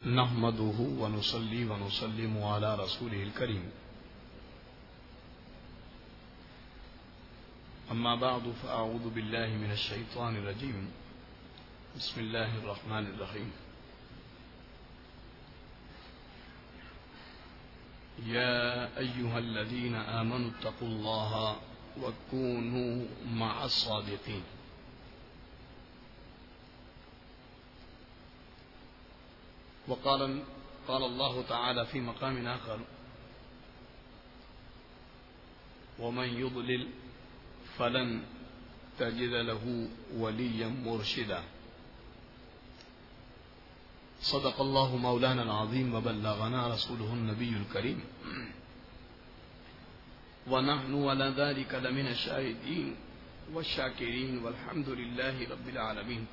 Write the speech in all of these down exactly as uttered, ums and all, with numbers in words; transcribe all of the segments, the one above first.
نحمده ونصلي ونسلم على رسوله الكريم أما بعد فأعوذ بالله من الشيطان الرجيم بسم الله الرحمن الرحيم يا أيها الذين آمنوا اتقوا الله وكونوا مع الصادقين وقال قال الله تعالى في مقام آخر ومن يضلل فلن تجد له وليا مرشدا صدق الله مولانا العظيم وبلغنا رسوله النبي الكريم ونحن على ذلك لمن الشاهدين والشاكرين والحمد لله رب العالمين.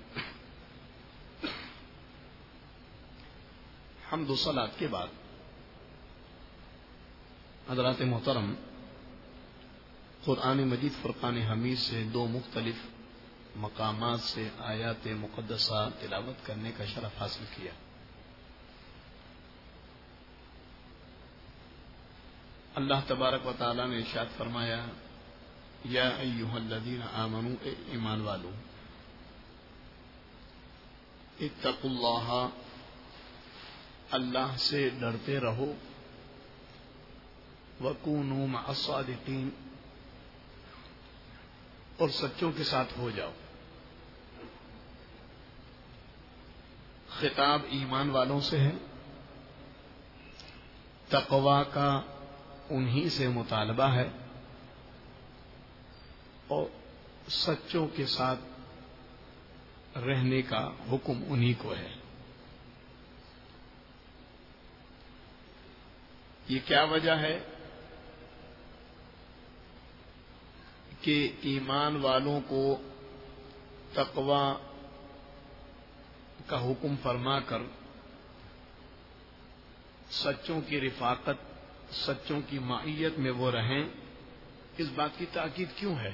حمد و صلات کے بعد حضرات محترم، قرآن مجید فرقان حمید سے دو مختلف مقامات سے آیات مقدسہ تلاوت کرنے کا شرف حاصل کیا. اللہ تبارک و تعالی نے ارشاد فرمایا یا ایھا الذین آمنوا، اے ایمان والو، اتقوا اللہ، اللہ سے ڈرتے رہو، وکونوا مع الصادقین، اور سچوں کے ساتھ ہو جاؤ. خطاب ایمان والوں سے ہے، تقوی کا انہی سے مطالبہ ہے اور سچوں کے ساتھ رہنے کا حکم انہی کو ہے. یہ کیا وجہ ہے کہ ایمان والوں کو تقوی کا حکم فرما کر سچوں کی رفاقت، سچوں کی معیت میں وہ رہیں، اس بات کی تاکید کیوں ہے؟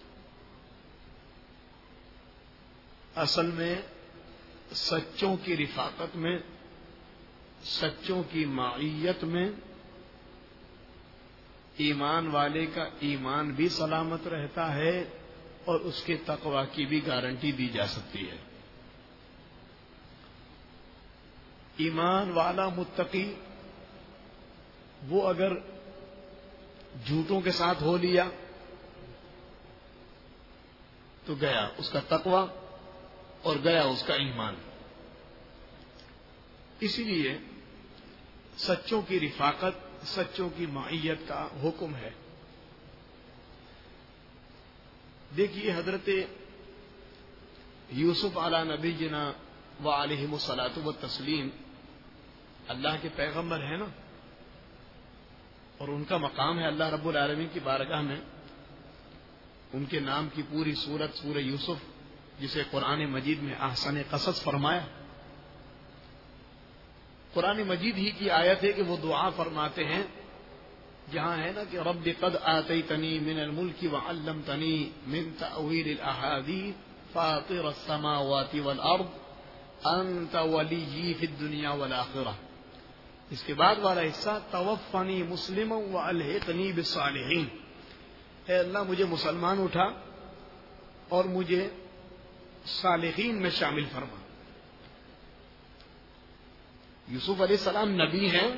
اصل میں سچوں کی رفاقت میں، سچوں کی معیت میں ایمان والے کا ایمان بھی سلامت رہتا ہے اور اس کے تقوی کی بھی گارنٹی دی جا سکتی ہے. ایمان والا متقی وہ اگر جھوٹوں کے ساتھ ہو لیا تو گیا اس کا تقوی اور گیا اس کا ایمان. اسی لیے سچوں کی رفاقت، سچوں کی معیت کا حکم ہے. دیکھیے حضرت یوسف علی نبینا وعلیہم الصلاۃ والتسلیم اللہ کے پیغمبر ہیں نا، اور ان کا مقام ہے اللہ رب العالمین کی بارگاہ میں. ان کے نام کی پوری سورت سورہ یوسف، جسے قرآن مجید میں احسن قصص فرمایا، قرآن مجید ہی کی آیت ہے کہ وہ دعا فرماتے ہیں، جہاں ہے نا کہ رب قد آتیتنی من الملک وعلمتنی من تأویل الاحادیث فاطر السماوات والارض انت ولی فی الدنیا والآخرہ. اس کے بعد والا حصہ توفنی مسلما والحقنی بالصالحین، اے اللہ مجھے مسلمان اٹھا اور مجھے صالحین میں شامل فرما. یوسف علیہ السلام نبی ہیں،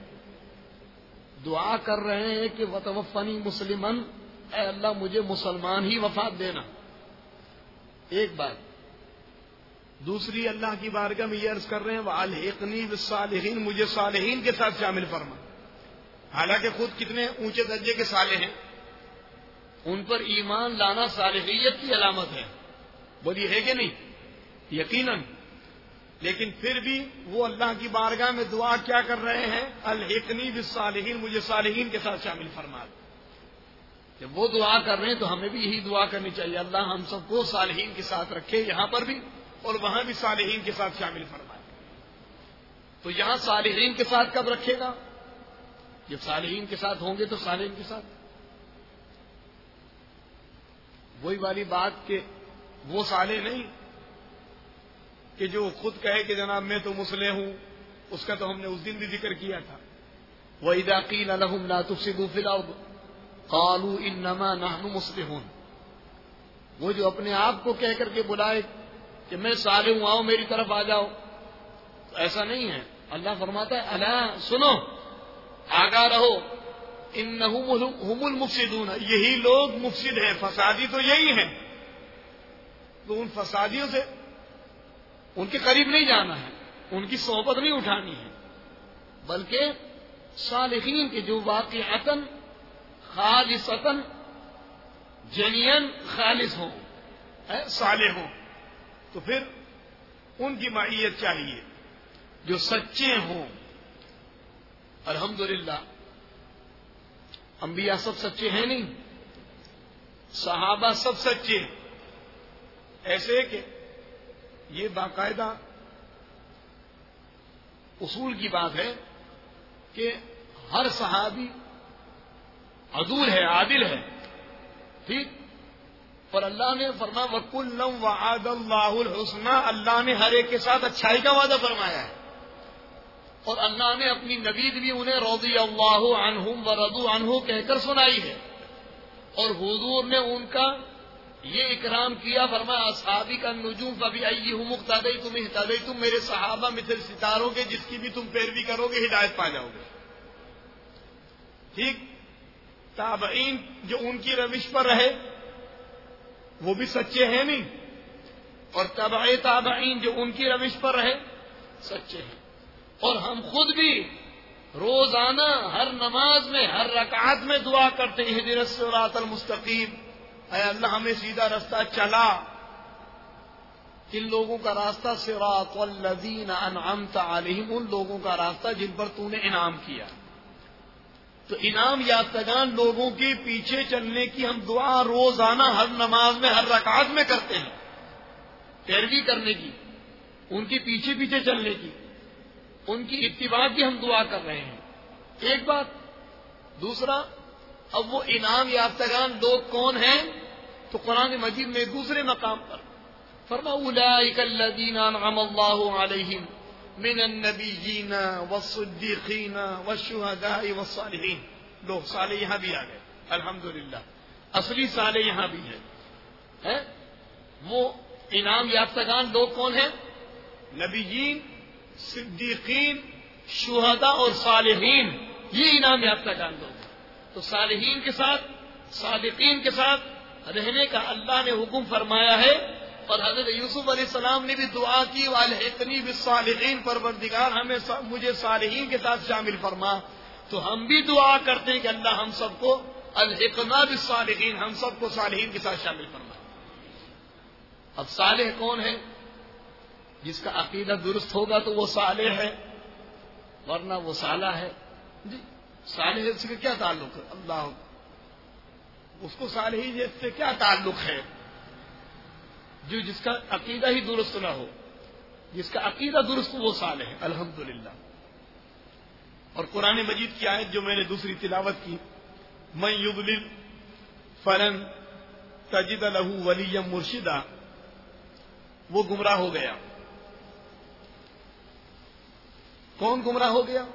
دعا کر رہے ہیں کہ وتوفنی مسلمن، اے اللہ مجھے مسلمان ہی وفات دینا. ایک بات. دوسری اللہ کی بارگاہ میں یہ عرض کر رہے ہیں وَأَلْحِقْنِي بِالصَّالِحِينَ، مجھے صالحین کے ساتھ شامل فرما. حالانکہ خود کتنے اونچے درجے کے صالح ہیں، ان پر ایمان لانا صالحیت کی علامت ہے، بولیے ہے کہ نہیں؟ یقیناً. لیکن پھر بھی وہ اللہ کی بارگاہ میں دعا کیا کر رہے ہیں؟ الحقنی بالصالحین، مجھے صالحین کے ساتھ شامل فرما. جب وہ دعا کر رہے ہیں تو ہمیں بھی یہی دعا کرنی چاہیے، اللہ ہم سب کو صالحین کے ساتھ رکھے، یہاں پر بھی اور وہاں بھی صالحین کے ساتھ شامل فرمائے. تو یہاں صالحین کے ساتھ کب رکھے گا؟ جب صالحین کے ساتھ ہوں گے تو صالحین کے ساتھ. وہی والی بات کہ وہ صالح نہیں کہ جو خود کہے کہ جناب میں تو مصلح ہوں، اس کا تو ہم نے اس دن بھی ذکر کیا تھا. وَإِذَا قِيلَ لَهُمْ لَا تُفْسِدُوا فِي الْأَرْضِ قَالُوا إِنَّمَا نَحْنُ مُصْلِحُونَ. وہ جو اپنے آپ کو کہہ کر کے بلائے کہ میں صالح ہوں، آؤ میری طرف آ جاؤ، تو ایسا نہیں ہے. اللہ فرماتا ہے الا سنو، آگاہ رہو، انہم ہم المفسدون، یہی لوگ مفسد ہیں، فسادی تو یہی ہیں. تو ان فسادیوں سے ان کے قریب نہیں جانا ہے، ان کی صحبت نہیں اٹھانی ہے، بلکہ صالحین کے جو واقعتاً خالصتاً جنین خالص ہوں، صالح ہوں، تو پھر ان کی معیت چاہیے جو سچے ہوں. الحمدللہ انبیاء سب سچے ہیں نہیں، صحابہ سب سچے، ایسے کہ یہ باقاعدہ اصول کی بات ہے کہ ہر صحابی عدول ہے، عادل ہے، ٹھیک. اور اللہ نے فرمایا وَكُلًّا وَعَدَ اللَّهُ الْحُسْنَى، اللہ نے ہر ایک کے ساتھ اچھائی کا وعدہ فرمایا ہے. اور اللہ نے اپنی نبی بھی انہیں رضی اللہ عنہم ورضوا عنہ کہہ کر سنائی ہے. اور حضور نے ان کا یہ اکرام کیا، فرمایا اصحابی کا نجوم فبأیہم اقتدیتم اہتدیتم، میرے صحابہ مثل ستاروں کے جس کی بھی تم پیروی کرو گے ہدایت پا جاؤ گے. ٹھیک. تابعین جو ان کی روش پر رہے وہ بھی سچے ہیں نہیں، اور تبع تابعین جو ان کی روش پر رہے سچے ہیں. اور ہم خود بھی روزانہ ہر نماز میں ہر رکعت میں دعا کرتے ہیں اہدنا الصراط المستقیم، اے اللہ ہمیں سیدھا رستہ چلا. کن لوگوں کا راستہ؟ صراط الذین انعمت علیہم، ان لوگوں کا راستہ جن پر تو نے انعام کیا. تو انعام یافتگان لوگوں کے پیچھے چلنے کی ہم دعا روزانہ ہر نماز میں ہر رکعت میں کرتے ہیں، پیروی کرنے کی، ان کے پیچھے پیچھے چلنے کی، ان کی اتباع کی ہم دعا کر رہے ہیں. ایک بات. دوسرا، اب وہ انعام یافتگان لوگ کون ہیں؟ تو قرآن مجید میں دوسرے مقام پر فرمایا اولئک الذین انعم اللہ علیہم من النبیین والصدیقین والشہداء والصالحین. لوگ صالح یہاں بھی آ گئے، الحمدللہ اصلی صالح یہاں بھی ہے. وہ انعام یافتگان لوگ کون ہیں؟ نبیین، صدیقین، شہداء اور صالحین، یہ انعام یافتگان لوگ ہیں. تو صالحین کے ساتھ صادقین کے ساتھ رہنے کا اللہ نے حکم فرمایا ہے. اور حضرت یوسف علیہ السلام نے بھی دعا کی والحقنی بالصالحین، پروردگار ہمیں مجھے صالحین کے ساتھ شامل فرما. تو ہم بھی دعا کرتے ہیں کہ اللہ ہم سب کو الحقنا بالصالحین، ہم سب کو صالحین کے ساتھ شامل فرما. اب صالح کون ہے؟ جس کا عقیدہ درست ہوگا تو وہ صالح ہے، ورنہ وہ صالح ہے. جی صالح سے کیا تعلق ہے؟ اللہ اس کو صالحی سے کیا تعلق ہے؟ جو جس کا عقیدہ ہی درست نہ ہو، جس کا عقیدہ درست ہو وہ صالح ہے. الحمدللہ. اور قرآن مجید کی آیت جو میں نے دوسری تلاوت کی، من یضلل فلن تجد له ولیا مرشدا، وہ گمراہ ہو گیا. کون گمراہ ہو گیا؟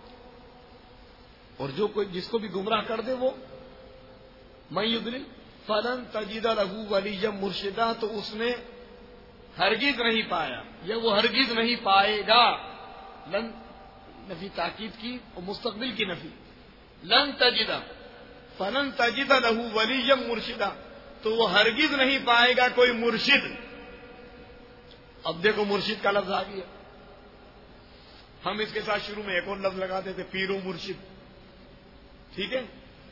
اور جو کوئی جس کو بھی گمراہ کر دے وہ من یضلل فلن تجد له ولیا مرشدا، تو اس نے ہرگز نہیں پایا یا وہ ہرگز نہیں پائے گا. لن نفی تاکید کی اور مستقبل کی نفی. لن تجد فلن تجد له ولیا مرشدا، تو وہ ہرگز نہیں پائے گا کوئی مرشد. اب دیکھو مرشد کا لفظ آ گیا. ہم اس کے ساتھ شروع میں ایک اور لفظ لگاتے تھے، پیر و مرشد. ٹھیک ہے.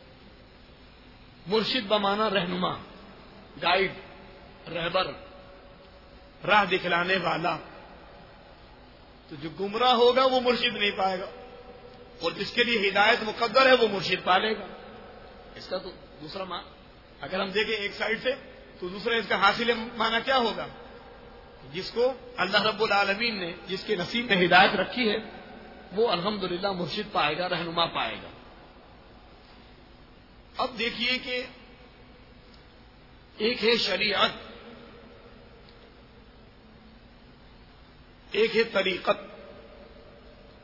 مرشد بمانا رہنما، گائیڈ، رہبر، راہ دکھلانے والا. تو جو گمراہ ہوگا وہ مرشد نہیں پائے گا، اور جس کے لیے ہدایت مقدر ہے وہ مرشد پالے گا. اس کا تو دوسرا معنی اگر ہم دیکھیں ایک سائڈ سے تو دوسرا اس کا حاصل معنی کیا ہوگا؟ جس کو اللہ رب العالمین نے جس کے نصیب میں ہدایت رکھی ہے وہ الحمدللہ مرشد پائے گا، رہنما پائے گا. اب دیکھیے کہ ایک ہے شریعت، ایک ہے طریقت.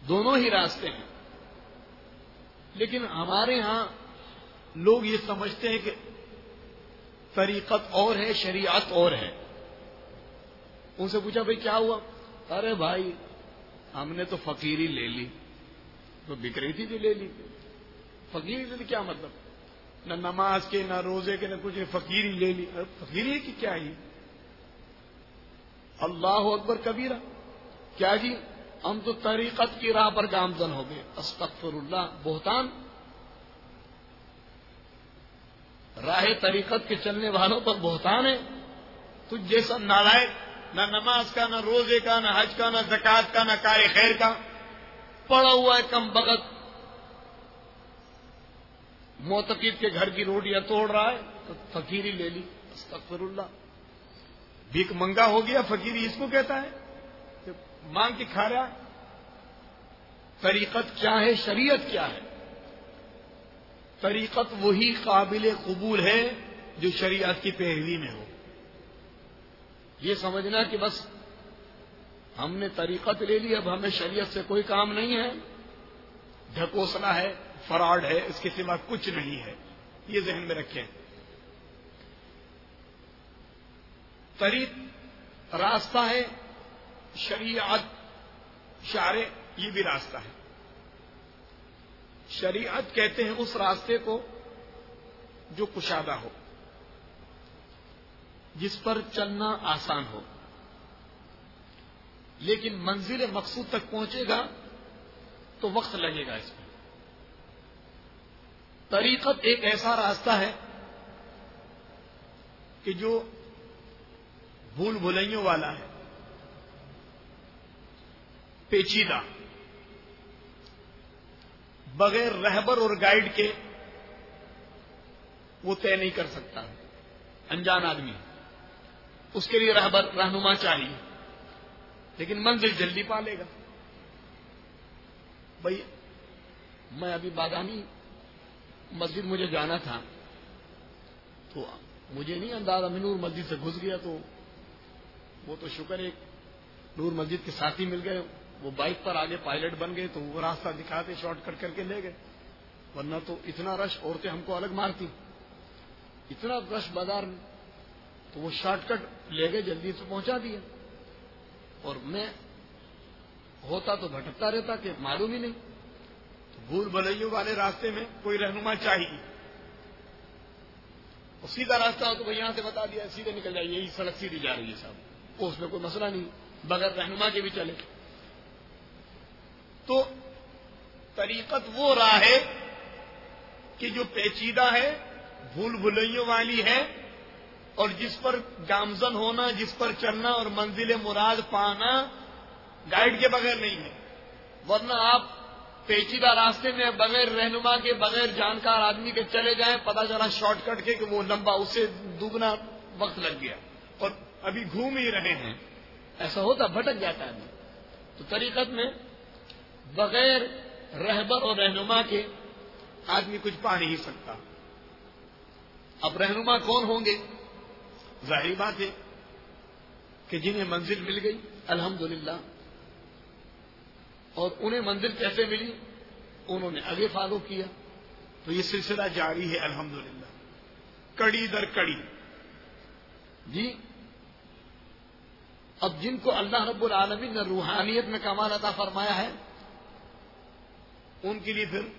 دونوں ہی راستے ہیں، لیکن ہمارے ہاں لوگ یہ سمجھتے ہیں کہ طریقت اور ہے، شریعت اور ہے۔ ان سے پوچھا بھائی کیا ہوا؟ ارے بھائی ہم نے تو فقیری لے لی، تو بک رہی تھی تو لے لی۔ فقیری لے لی کیا مطلب؟ نہ نماز کے نہ روزے کے نہ کچھ، فقیری لے لی۔ فقیری کی کیا ہے؟ اللہ اکبر کبیرہ، کیا جی ہم تو طریقت کی راہ پر گامزن ہو گئے۔ استغفر اللہ، بہتان۔ راہ طریقت کے چلنے والوں پر بہتان ہے۔ تجھ جیسا نالائق، نہ نماز کا نہ روزے کا نہ حج کا نہ زکات کا نہ کار خیر کا، پڑا ہوا ہے کم بخت، معتقد کے گھر کی روٹیاں توڑ رہا ہے، تو فقیری لے لی۔ استغفر اللہ، بھیک منگا ہو گیا۔ فقیری اس کو کہتا ہے کہ مانگ کے کھا رہا۔ طریقت کیا ہے، شریعت کیا ہے؟ طریقت وہی قابل قبول ہے جو شریعت کی پیروی میں ہو۔ یہ سمجھنا کہ بس ہم نے طریقت لے لی، اب ہمیں شریعت سے کوئی کام نہیں ہے، ڈھکوسلا ہے، فراڈ ہے، اس کے سوا کچھ نہیں ہے، یہ ذہن میں رکھیں۔ طریق راستہ ہے، شریعت شارع یہ بھی راستہ ہے۔ شریعت کہتے ہیں اس راستے کو جو کشادہ ہو، جس پر چلنا آسان ہو، لیکن منزل مقصود تک پہنچے گا تو وقت لگے گا اس میں۔ طریقت ایک ایسا راستہ ہے کہ جو بھول بھلائیوں والا ہے، پیچیدہ، بغیر رہبر اور گائیڈ کے وہ طے نہیں کر سکتا، انجان آدمی، اس کے لیے رہبر رہنما چاہیے، لیکن منزل جلدی پا لے گا۔ بھائی میں ابھی بادامی مسجد مجھے جانا تھا، تو مجھے نہیں اندازہ، میں نور مسجد سے گھس گیا، تو وہ تو شکر ایک نور مسجد کے ساتھی مل گئے، وہ بائک پر آگے پائلٹ بن گئے، تو وہ راستہ دکھاتے شارٹ کٹ کر کے لے گئے، ورنہ تو اتنا رش، عورتیں ہم کو الگ مارتی، اتنا رش بازار میں، تو وہ شارٹ کٹ لے گئے، جلدی سے پہنچا دیا، اور میں ہوتا تو بھٹکتا رہتا کہ معلوم ہی نہیں۔ تو بھول بھلائیوں والے راستے میں کوئی رہنما چاہیے، اور سیدھا راستہ ہو تو وہ یہاں سے بتا دیا سیدھے نکل جائیے، یہی سڑک سیدھی جا رہی ہے صاحب، اس میں کوئی مسئلہ نہیں، بغیر رہنما کے بھی چلے۔ تو طریقت وہ راہ ہے کہ جو پیچیدہ ہے، بھول بھلائیوں والی ہے، اور جس پر گامزن ہونا، جس پر چلنا اور منزل مراد پانا گائیڈ کے بغیر نہیں ہے، ورنہ آپ پیچیدہ راستے میں بغیر رہنما کے، بغیر جانکار آدمی کے چلے جائیں، پتہ چلا شارٹ کٹ کے کہ وہ لمبا، اس سے دگنا وقت لگ گیا اور ابھی گھوم ہی رہے ہیں، ایسا ہوتا، بھٹک جاتا ہے۔ تو طریقت میں بغیر رہبر اور رہنما کے آدمی کچھ پا نہیں سکتا۔ اب رہنما کون ہوں گے؟ ظاہری بات ہے کہ جنہیں منزل مل گئی الحمدللہ، اور انہیں منزل کیسے ملی؟ انہوں نے آگے فالو کیا، تو یہ سلسلہ جاری ہے الحمدللہ، کڑی در کڑی۔ جی اب جن کو اللہ رب العالمین نے روحانیت میں کمال عطا فرمایا ہے، ان کے لیے پھر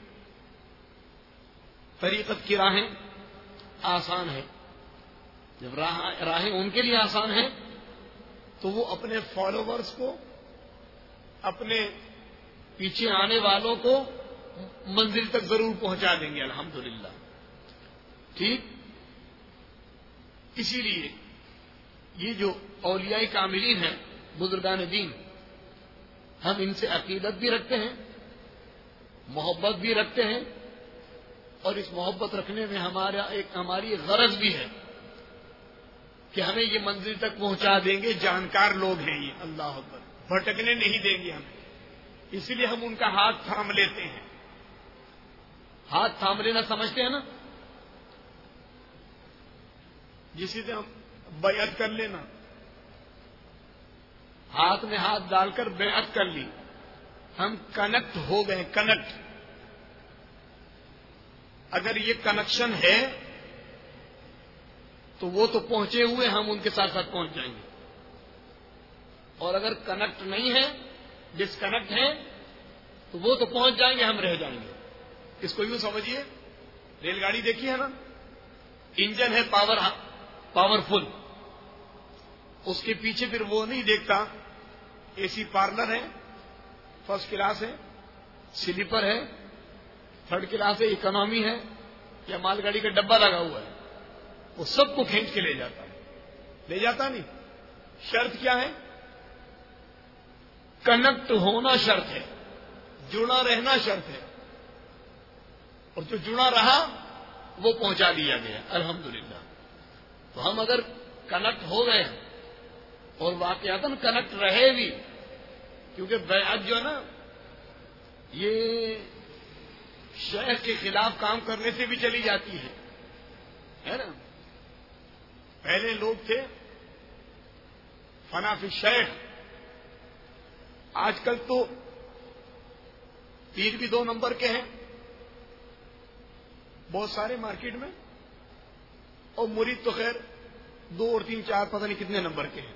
طریقت کی راہیں آسان ہے۔ جب راہیں ان کے لیے آسان ہیں تو وہ اپنے فالوورز کو، اپنے پیچھے آنے والوں کو منزل تک ضرور پہنچا دیں گے الحمدللہ۔ ٹھیک، اسی لیے یہ جو اولیاء کاملین ہیں، بزرگان دین، ہم ان سے عقیدت بھی رکھتے ہیں، محبت بھی رکھتے ہیں، اور اس محبت رکھنے میں ہمارا ایک ہماری غرض بھی ہے کہ ہمیں یہ منزل تک پہنچا دیں گے، جانکار لوگ ہیں یہ، اللہ اکبر، بھٹکنے نہیں دیں گے ہمیں، اسی لیے ہم ان کا ہاتھ تھام لیتے ہیں۔ ہاتھ تھام لینا سمجھتے ہیں نا، جسی سے ہم بیعت کر لینا، ہاتھ میں ہاتھ ڈال کر بیعت کر لی، ہم کنیکٹ ہو گئے. کنیکٹ اگر یہ کنیکشن ہے تو وہ تو پہنچے ہوئے, ہم ان کے ساتھ ساتھ پہنچ جائیں گے. اور اگر کنیکٹ نہیں ہے, ڈسکنیکٹ ہے, تو وہ تو پہنچ جائیں گے, ہم رہ جائیں گے. اس کو یوں سمجھیے, ریل گاڑی دیکھی ہے نا, انجن ہے پاور پاورفل, اس کے پیچھے پھر وہ نہیں دیکھتا اے سی پارلر ہے, فرسٹ کلاس ہے, سلیپر ہے, تھرڈ کلاس ہے, اکنامی ہے, یا مال گاڑی کا ڈبہ لگا ہوا ہے. وہ سب کو کھینچ کے لے جاتا ہے. لے جاتا نہیں. شرط کیا ہے؟ کنیکٹ ہونا شرط ہے, جڑا رہنا شرط ہے. اور جو جڑا رہا وہ پہنچا دیا گیا الحمدللہ. تو ہم اگر کنیکٹ ہو گئے اور واقعاتاً کنیکٹ رہے بھی, کیونکہ بیعت جو ہے نا یہ شیخ کے خلاف کام کرنے سے بھی چلی جاتی ہے, ہے نا. پہلے لوگ تھے فنا فی الشیخ, آج کل تو پیر بھی دو نمبر کے ہیں بہت سارے مارکیٹ میں, اور مرید تو خیر دو اور تین چار پتہ نہیں کتنے نمبر کے ہیں.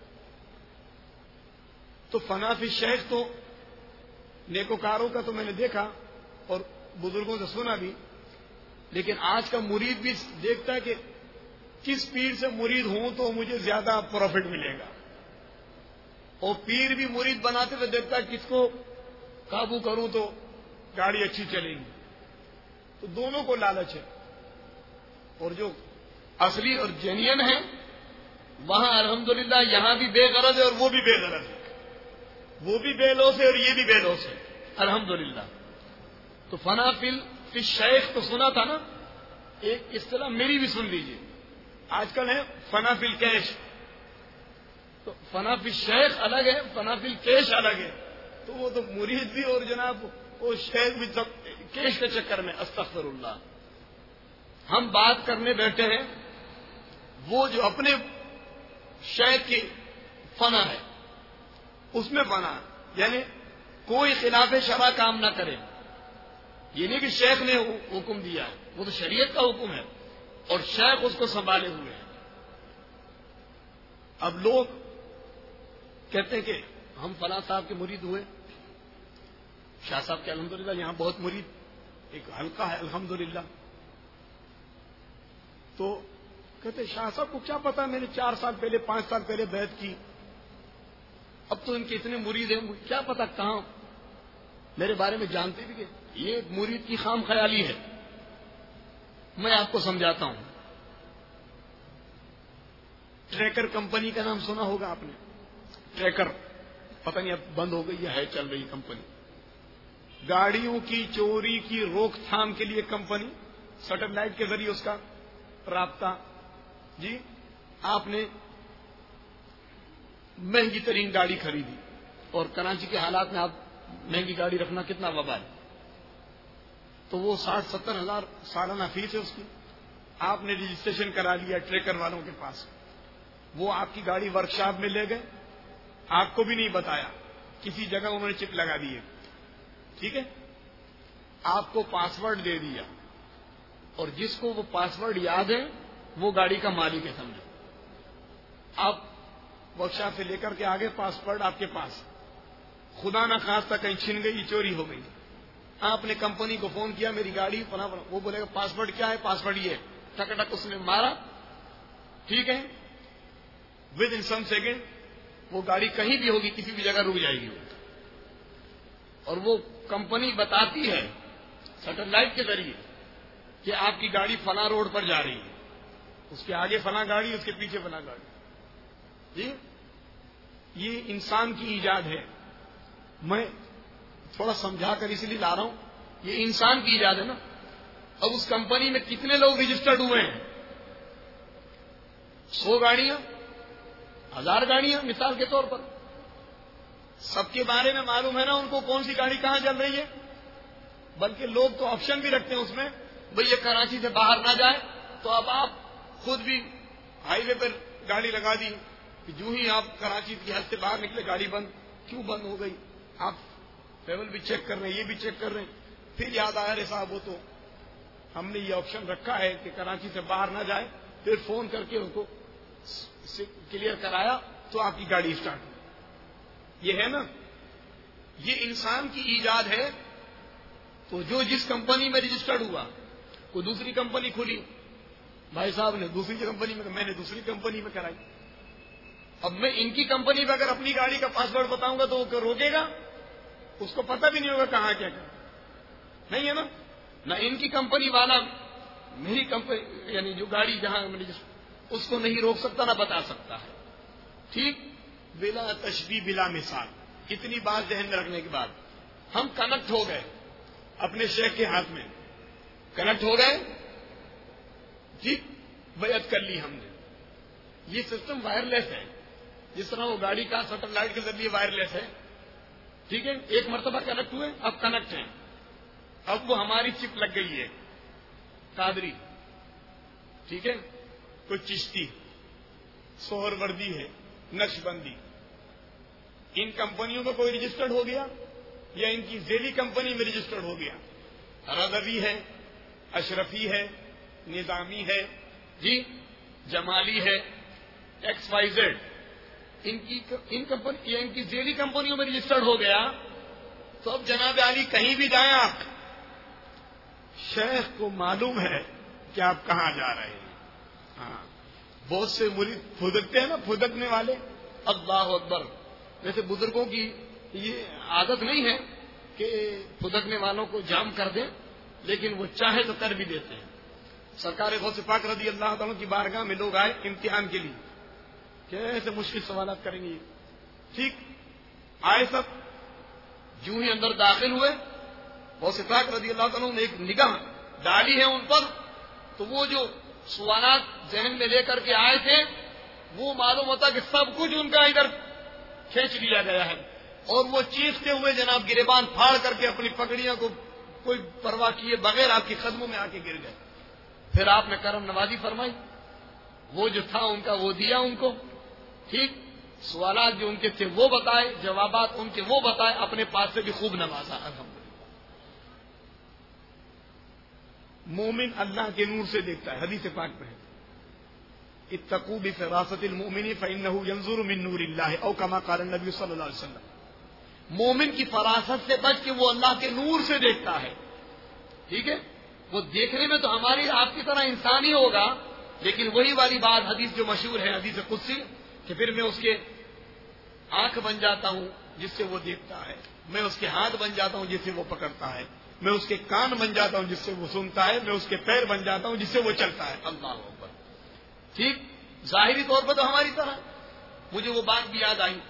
تو فنا فی الشیخ تو نیکوکاروں کا تو میں نے دیکھا اور بزرگوں سے سنا بھی, لیکن آج کا مرید بھی دیکھتا ہے کہ کس پیر سے مرید ہوں تو مجھے زیادہ پروفٹ ملے گا, اور پیر بھی مرید بناتے ہوئے دیکھتا ہے کس کو قابو کروں تو گاڑی اچھی چلے گی. تو دونوں کو لالچ ہے. اور جو اصلی اور جینین ہے وہاں الحمدللہ یہاں بھی بے غرض ہے اور وہ بھی بے غرض ہے, وہ بھی بے لوس ہے اور یہ بھی بے لوس ہے الحمدللہ. تو فنا فی الشیخ تو سنا تھا نا, ایک اصطلاح میری بھی سن لیجیے. آج کل ہے فنا فی الکیش. تو فنا فی الشیخ الگ ہے, فنا فی الکیش الگ ہے. تو وہ تو مرید بھی اور جناب وہ شیخ بھی سب کیش کے چکر میں. استغفر اللہ. ہم بات کرنے بیٹھے ہیں وہ جو اپنے شیخ کی فنا ہے اس میں فنا, یعنی کوئی خلاف شرع کام نہ کرے. یہ نہیں کہ شیخ نے حکم دیا ہے, وہ تو شریعت کا حکم ہے اور شیخ اس کو سنبھالے ہوئے ہیں. اب لوگ کہتے ہیں کہ ہم فلاں صاحب کے مرید ہوئے, شاہ صاحب کے الحمدللہ یہاں بہت مرید ایک حلقہ ہے الحمدللہ. تو کہتے شاہ صاحب کو کیا پتا, میں نے چار سال پہلے پانچ سال پہلے بیعت کی, اب تو ان کے اتنے مرید ہیں, مجھے کیا پتا کہاں میرے بارے میں جانتے بھی کہ یہ مرید کی خام خیالی ہے. میں آپ کو سمجھاتا ہوں. ٹریکر کمپنی کا نام سنا ہوگا آپ نے, ٹریکر, پتہ نہیں اب بند ہو گئی یا ہے چل رہی کمپنی. گاڑیوں کی چوری کی روک تھام کے لیے کمپنی, سیٹلائٹ کے ذریعے اس کا رابطہ. جی آپ نے مہنگی ترین گاڑی خریدی, اور کراچی کے حالات میں آپ مہنگی گاڑی رکھنا کتنا وبال, تو وہ ساٹھ ستر ہزار سالانہ فیس ہے اس کی. آپ نے رجسٹریشن کرا لیا ٹریکر والوں کے پاس, وہ آپ کی گاڑی ورکشاپ میں لے گئے, آپ کو بھی نہیں بتایا, کسی جگہ انہوں نے چپ لگا دیے, ٹھیک ہے, آپ کو پاسورڈ دے دیا, اور جس کو وہ پاسورڈ یاد ہے وہ گاڑی کا مالک ہے سمجھو. آپ ورکشاپ سے لے کر کے آگے, پاسورڈ آپ کے پاس, خدا نہ خواستہ کہیں چھن گئی, چوری ہو گئی. آپ نے کمپنی کو فون کیا میری گاڑی فلاں فلاں, وہ بولے گا پاسورڈ کیا ہے, پاسورڈ یہ ہے, ٹک ٹک اس نے مارا, ٹھیک ہے, ود ان سم سیکنڈ وہ گاڑی کہیں بھی ہوگی کسی بھی جگہ رک جائے گی. اور وہ کمپنی بتاتی ہے سیٹلائٹ کے ذریعے کہ آپ کی گاڑی فلاں روڈ پر جا رہی ہے, اس کے آگے فلاں گاڑی, اس کے پیچھے فلاں گاڑی. جی یہ انسان کی ایجاد ہے. میں تھوڑا سمجھا کر اس لیے لا رہا ہوں, یہ انسان کی ایجاد ہے نا. اب اس کمپنی میں کتنے لوگ رجسٹرڈ ہوئے ہیں, سو گاڑیاں, ہزار گاڑیاں مثال کے طور پر. سب کے بارے میں معلوم ہے نا ان کو کون سی گاڑی کہاں چل رہی ہے. بلکہ لوگ تو آپشن بھی رکھتے ہیں اس میں, بھئی یہ کراچی سے باہر نہ جائے, تو اب آپ خود بھی ہائی وے پر گاڑی لگا دی کہ جو ہی آپ کراچی کی حد سے باہر نکلے گاڑی بند. کیوں بند ہو گئی؟ آپ ٹیبل بھی چیک کر رہے ہیں، یہ بھی چیک کر رہے ہیں. پھر یاد آیا رے صاحب وہ تو ہم نے یہ آپشن رکھا ہے کہ کراچی سے باہر نہ جائے. پھر فون کر کے ان کو کلیئر کرایا تو آپ کی گاڑی اسٹارٹ ہوئی. یہ ہے نا، یہ انسان کی ایجاد ہے. تو جو جس کمپنی میں رجسٹرڈ ہوا، کوئی دوسری کمپنی کھلی، بھائی صاحب نے دوسری کمپنی میں، میں نے دوسری کمپنی میں کرائی. اب میں ان کی کمپنی میں اگر اپنی گاڑی کا پاسورڈ بتاؤں گا تو وہ روکے گا؟ اس کو پتہ بھی نہیں ہوگا کہاں کیا کرنا. نہیں ہے نا. نہ ان کی کمپنی والا میری کمپنی یعنی جو گاڑی جہاں اس کو نہیں روک سکتا، نہ بتا سکتا ہے. ٹھیک، بلا تشبیہ بلا مثال. اتنی بات ذہن میں رکھنے کے بعد ہم کنیکٹ ہو گئے اپنے شیخ کے ہاتھ میں، کنیکٹ ہو گئے. ٹھیک، بیعت کر لی ہم نے. یہ سسٹم وائرلیس ہے، جس طرح وہ گاڑی کا سیٹلائٹ کے ذریعے وائرلیس ہے. ٹھیک ہے، ایک مرتبہ کنیکٹ ہوئے، اب کنیکٹ ہیں. اب وہ ہماری چپ لگ گئی ہے، قادری، ٹھیک ہے، کوئی چشتی، سہر وردی ہے، نقش بندی. ان کمپنیوں میں کوئی رجسٹرڈ ہو گیا یا ان کی ذیلی کمپنی میں رجسٹرڈ ہو گیا. رضوی ہے، اشرفی ہے، نظامی ہے، جی جمالی ہے، ایکس وائی زیڈ، ان کی ان کمپنی یا ان کی ذیلی کمپنیوں میں رجسٹرڈ ہو گیا. تو اب جناب علی کہیں بھی جائیں آپ، شیخ کو معلوم ہے کہ آپ کہاں جا رہے ہیں. ہاں، بہت سے مرید پھدکتے ہیں نا، پھدکنے والے. اللہ اکبر. ویسے بزرگوں کی یہ عادت نہیں ہے کہ پھدکنے والوں کو جام کر دیں، لیکن وہ چاہے تو کر بھی دیتے ہیں. سرکار غوث پاک رضی اللہ تعالیٰ کی بارگاہ میں لوگ آئے امتحان کے لیے، کیسے مشکل سوالات کریں گے. ٹھیک، آئے سب، جو ہی اندر داخل ہوئے، غوث پاک رضی اللہ تعالیٰ نے ایک نگاہ ڈالی ہے ان پر، تو وہ جو سوالات ذہن میں لے کر کے آئے تھے وہ معلوم ہوتا کہ سب کچھ ان کا ادھر کھینچ لیا گیا ہے. اور وہ چیختے ہوئے جناب گریبان پھاڑ کر کے اپنی پگڑیاں کو کوئی پرواہ کیے بغیر آپ کے قدموں میں آ کے گر گئے. پھر آپ نے کرم نوازی فرمائی، وہ جو تھا ان کا وہ دیا ان کو. ٹھیک، سوالات جو ان کے تھے وہ بتائے، جوابات ان کے وہ بتائے، اپنے پاس سے بھی خوب نوازا. الحمدللہ. مومن اللہ کے نور سے دیکھتا ہے. حدیث پاک میں ہے، اتقوا بفراست المؤمن فانه ينظر من نور الله، او كما قال النبي صلی اللہ علیہ وسلم. مومن کی فراست سے بچ کے وہ اللہ کے نور سے دیکھتا ہے. ٹھیک ہے، وہ دیکھنے میں تو ہماری آپ کی طرح انسان ہی ہوگا، لیکن وہی والی بات حدیث جو مشہور ہے، حدیث قدسی، کہ پھر میں اس کے آنکھ بن جاتا ہوں جس سے وہ دیکھتا ہے، میں اس کے ہاتھ بن جاتا ہوں جس سے وہ پکڑتا ہے، میں اس کے کان بن جاتا ہوں جس سے وہ سنتا ہے، میں اس کے پیر بن جاتا ہوں جس سے وہ چلتا ہے. اللہ اکبر. ٹھیک، ظاہری طور پر تو ہماری طرح. مجھے وہ بات بھی یاد آئی،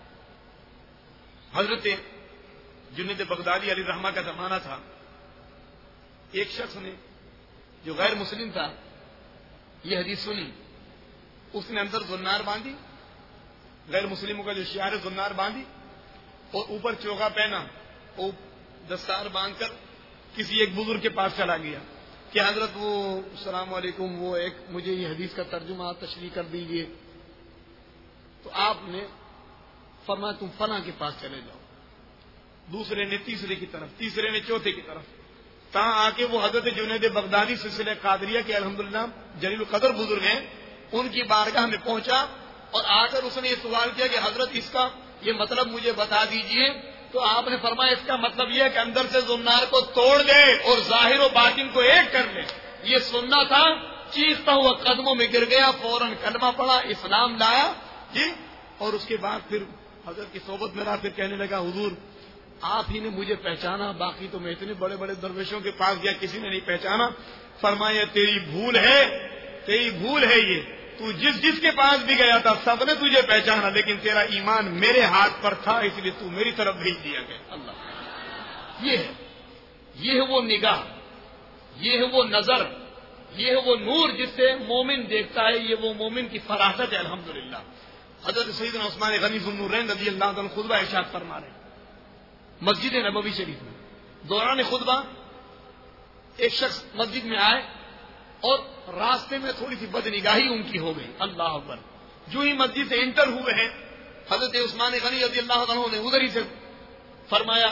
حضرت جنید بغدادی علیہ رحمہ کا زمانہ تھا. ایک شخص نے جو غیر مسلم تھا یہ حدیث سنی، اس نے اندر زنار باندھی، غیر مسلموں کا جو شعار ہے زنار باندھی، اور اوپر چوغا پہنا، اور دستار باندھ کر کسی ایک بزرگ کے پاس چلا گیا کہ حضرت وہ السلام علیکم، وہ ایک مجھے یہ حدیث کا ترجمہ تشریح کر دیجیے. تو آپ نے فرمایا تم فلاں کے پاس چلے جاؤ. دوسرے نے تیسرے کی طرف، تیسرے نے چوتھے کی طرف، تاں آ کے وہ حضرت جنید بغدادی سلسلہ قادریہ کے الحمدللہ جلیل القدر بزرگ ہیں، ان کی بارگاہ میں پہنچا اور آ کر اس نے یہ سوال کیا کہ حضرت اس کا یہ مطلب مجھے بتا دیجئے. تو آپ نے فرمایا اس کا مطلب یہ ہے کہ اندر سے زنار کو توڑ دے اور ظاہر و باطن کو ایک کر لے. یہ سننا تھا. چیختا ہوا قدموں میں گر گیا، فوراً کلمہ پڑا، اسلام لایا. جی، اور اس کے بعد پھر حضرت کی صحبت میں رہا، پھر کہنے لگا حضور آپ ہی نے مجھے پہچانا، باقی تو میں اتنے بڑے بڑے درویشوں کے پاس گیا کسی نے نہیں پہچانا. فرمایا تیری بھول ہے، تیری بھول ہے، یہ تو جس جس کے پاس بھی گیا تھا سب نے تجھے پہچانا، لیکن تیرا ایمان میرے ہاتھ پر تھا اس لیے تو میری طرف بھیج دیا گیا. اللہ، یہ ہے یہ ہے وہ نگاہ، یہ ہے وہ نظر، یہ ہے وہ نور جس سے مومن دیکھتا ہے. یہ وہ مومن کی فراست ہے. الحمدللہ. حضرت سیدنا عثمان غنی ذو النورین رضی اللہ عنہ خطبہ ارشاد فرما رہے مسجد نبوی شریف میں. دوران خطبہ ایک شخص مسجد میں آئے اور راستے میں تھوڑی سی بد نگاہی ان کی ہو گئی. اللہ اکبر. جو ہی مسجد سے انٹر ہوئے ہیں حضرت عثمان غنی رضی اللہ عنہ نے ادھر ہی سے فرمایا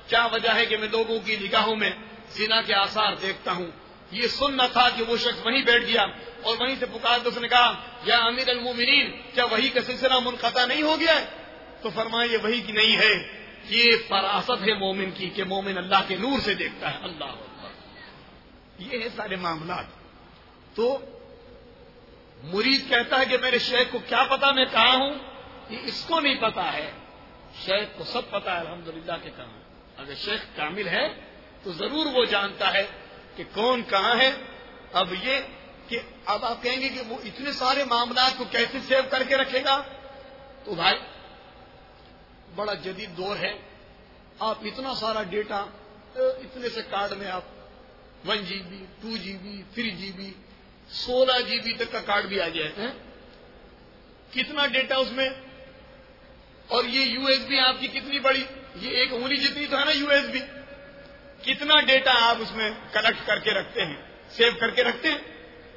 کیا وجہ ہے کہ میں لوگوں کی نگاہوں میں زنا کے آثار دیکھتا ہوں؟ یہ سننا تھا کہ وہ شخص وہیں بیٹھ گیا اور وہیں سے پکار کے اس نے کہا یا امیر المومنین کیا وحی کا سلسلہ منقطع نہیں ہو گیا ہے؟ تو فرمایا یہ وحی کی نہیں ہے، یہ فراست ہے مومن کی کہ مومن اللہ کے نور سے دیکھتا ہے۔ اللہ اکبر۔ یہ ہے سارے معاملات۔ تو مرید کہتا ہے کہ میرے شیخ کو کیا پتا میں کہاں ہوں؟ یہ اس کو نہیں پتا ہے، شیخ کو سب پتا ہے الحمدللہ کہ کہاں۔ اگر شیخ کامل ہے تو ضرور وہ جانتا ہے کہ کون کہاں ہے۔ اب یہ کہ اب آپ کہیں گے کہ وہ اتنے سارے معاملات کو کیسے سیو کر کے رکھے گا؟ تو بھائی بڑا جدید دور ہے، آپ اتنا سارا ڈیٹا اتنے سے کارڈ میں آپ one G B two G B three G B سولہ جی بی تک کا کارڈ بھی آ جائے، کتنا ڈیٹا اس میں، اور یہ یو ایس بی آپ کی کتنی بڑی، یہ ایک انگلی جتنی تو ہے نا یو ایس بی، کتنا ڈیٹا آپ اس میں کلیکٹ کر کے رکھتے ہیں، سیو کر کے رکھتے ہیں۔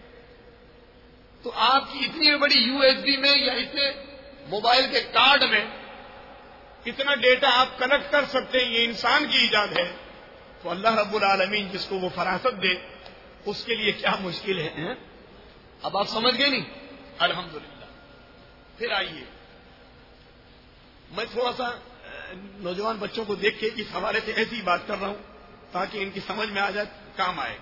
تو آپ کی اتنی بڑی یو ایس بی میں یا اتنے موبائل کے کارڈ میں اتنا ڈیٹا آپ کلیکٹ کر سکتے ہیں، یہ انسان کی ایجاد ہے۔ تو اللہ رب العالمین جس کو وہ فراست دے اس کے لیے کیا مشکل ہے؟ اب آپ سمجھ گئے نہیں؟ الحمدللہ۔ پھر آئیے میں تھوڑا سا نوجوان بچوں کو دیکھ کے اس حوالے سے ایسی بات کر رہا ہوں تاکہ ان کی سمجھ میں آ جائے، کام آئے۔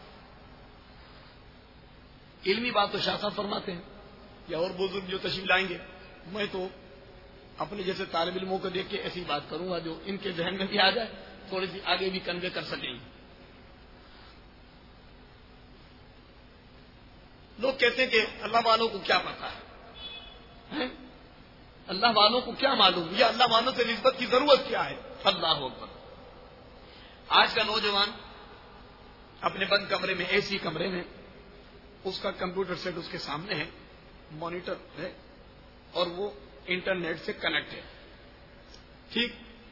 علمی بات تو شاہ صاحب فرماتے ہیں یا اور بزرگ جو تشریف لائیں گے، میں تو اپنے جیسے طالب علموں کو دیکھ کے ایسی بات کروں گا جو ان کے ذہن میں بھی آ جائے، تھوڑی سی آگے بھی کنوے کر سکیں۔ لوگ کہتے ہیں کہ اللہ والوں کو کیا پتا ہے، اللہ والوں کو کیا معلوم، یا اللہ والوں سے نسبت کی ضرورت کیا ہے؟ اللہ اکبر۔ آج کا نوجوان اپنے بند کمرے میں، اے سی کمرے میں، اس کا کمپیوٹر سیٹ اس کے سامنے ہے، مانیٹر ہے اور وہ انٹرنیٹ سے کنیکٹ ہے، ٹھیک؟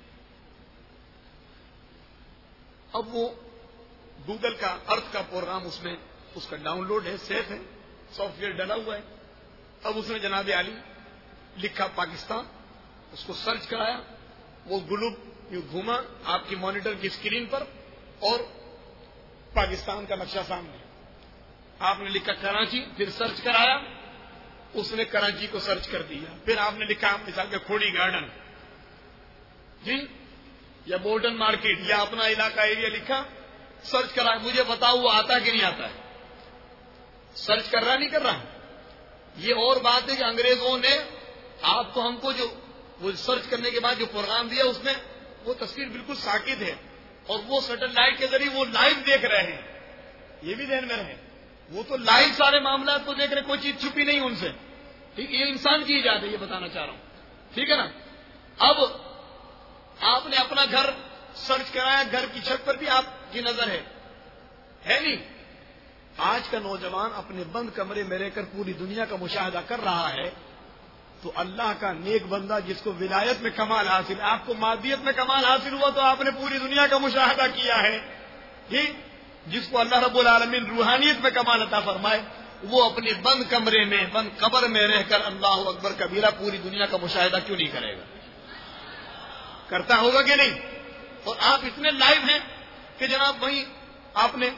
اب وہ گوگل کا ارتھ کا پروگرام اس میں اس کا ڈاؤن لوڈ ہے، سیف ہے، سافٹ ویئر ڈلا ہوا ہے۔ اب اس نے جناب عالی لکھا پاکستان، اس کو سرچ کرایا، وہ گلوب یوں گھوما آپ کی مانیٹر کی اسکرین پر اور پاکستان کا نقشہ سامنے۔ آپ نے لکھا کراچی، پھر سرچ کرایا، اس نے کراچی کو سرچ کر دیا۔ پھر آپ نے لکھا مثال کے کھوڑی گارڈن جی یا بورڈن مارکیٹ یا اپنا علاقہ ایریا لکھا، سرچ کرایا، مجھے بتاؤ وہ آتا کہ نہیں آتا ہے؟ سرچ کر رہا نہیں کر رہا؟ یہ اور بات ہے کہ انگریزوں نے آپ کو ہم کو جو وہ سرچ کرنے کے بعد جو پروگرام دیا اس میں وہ تصویر بالکل ساکت ہے اور وہ سیٹلائٹ کے ذریعے وہ لائیو دیکھ رہے ہیں، یہ بھی ذہن میں رہے، وہ تو لائیو سارے معاملات کو دیکھ رہے، کوئی چیز چھپی نہیں ان سے، ٹھیک؟ یہ انسان کی ایجاد ہے، یہ بتانا چاہ رہا ہوں، ٹھیک ہے نا؟ اب آپ نے اپنا گھر سرچ کرایا، گھر کی چھت پر بھی آپ کی نظر ہے ہے نہیں؟ آج کا نوجوان اپنے بند کمرے میں رہ کر پوری دنیا کا مشاہدہ کر رہا ہے، تو اللہ کا نیک بندہ جس کو ولایت میں کمال حاصل، آپ کو مادیت میں کمال حاصل ہوا تو آپ نے پوری دنیا کا مشاہدہ کیا ہے، ٹھیک؟ جس کو اللہ رب العالمین روحانیت میں کمال عطا فرمائے، وہ اپنے بند کمرے میں بند قبر میں رہ کر اللہ اکبر کبیرہ پوری دنیا کا مشاہدہ کیوں نہیں کرے گا؟ کرتا ہوگا کہ نہیں؟ اور آپ اتنے لائیو ہیں کہ جناب وہیں آپ نے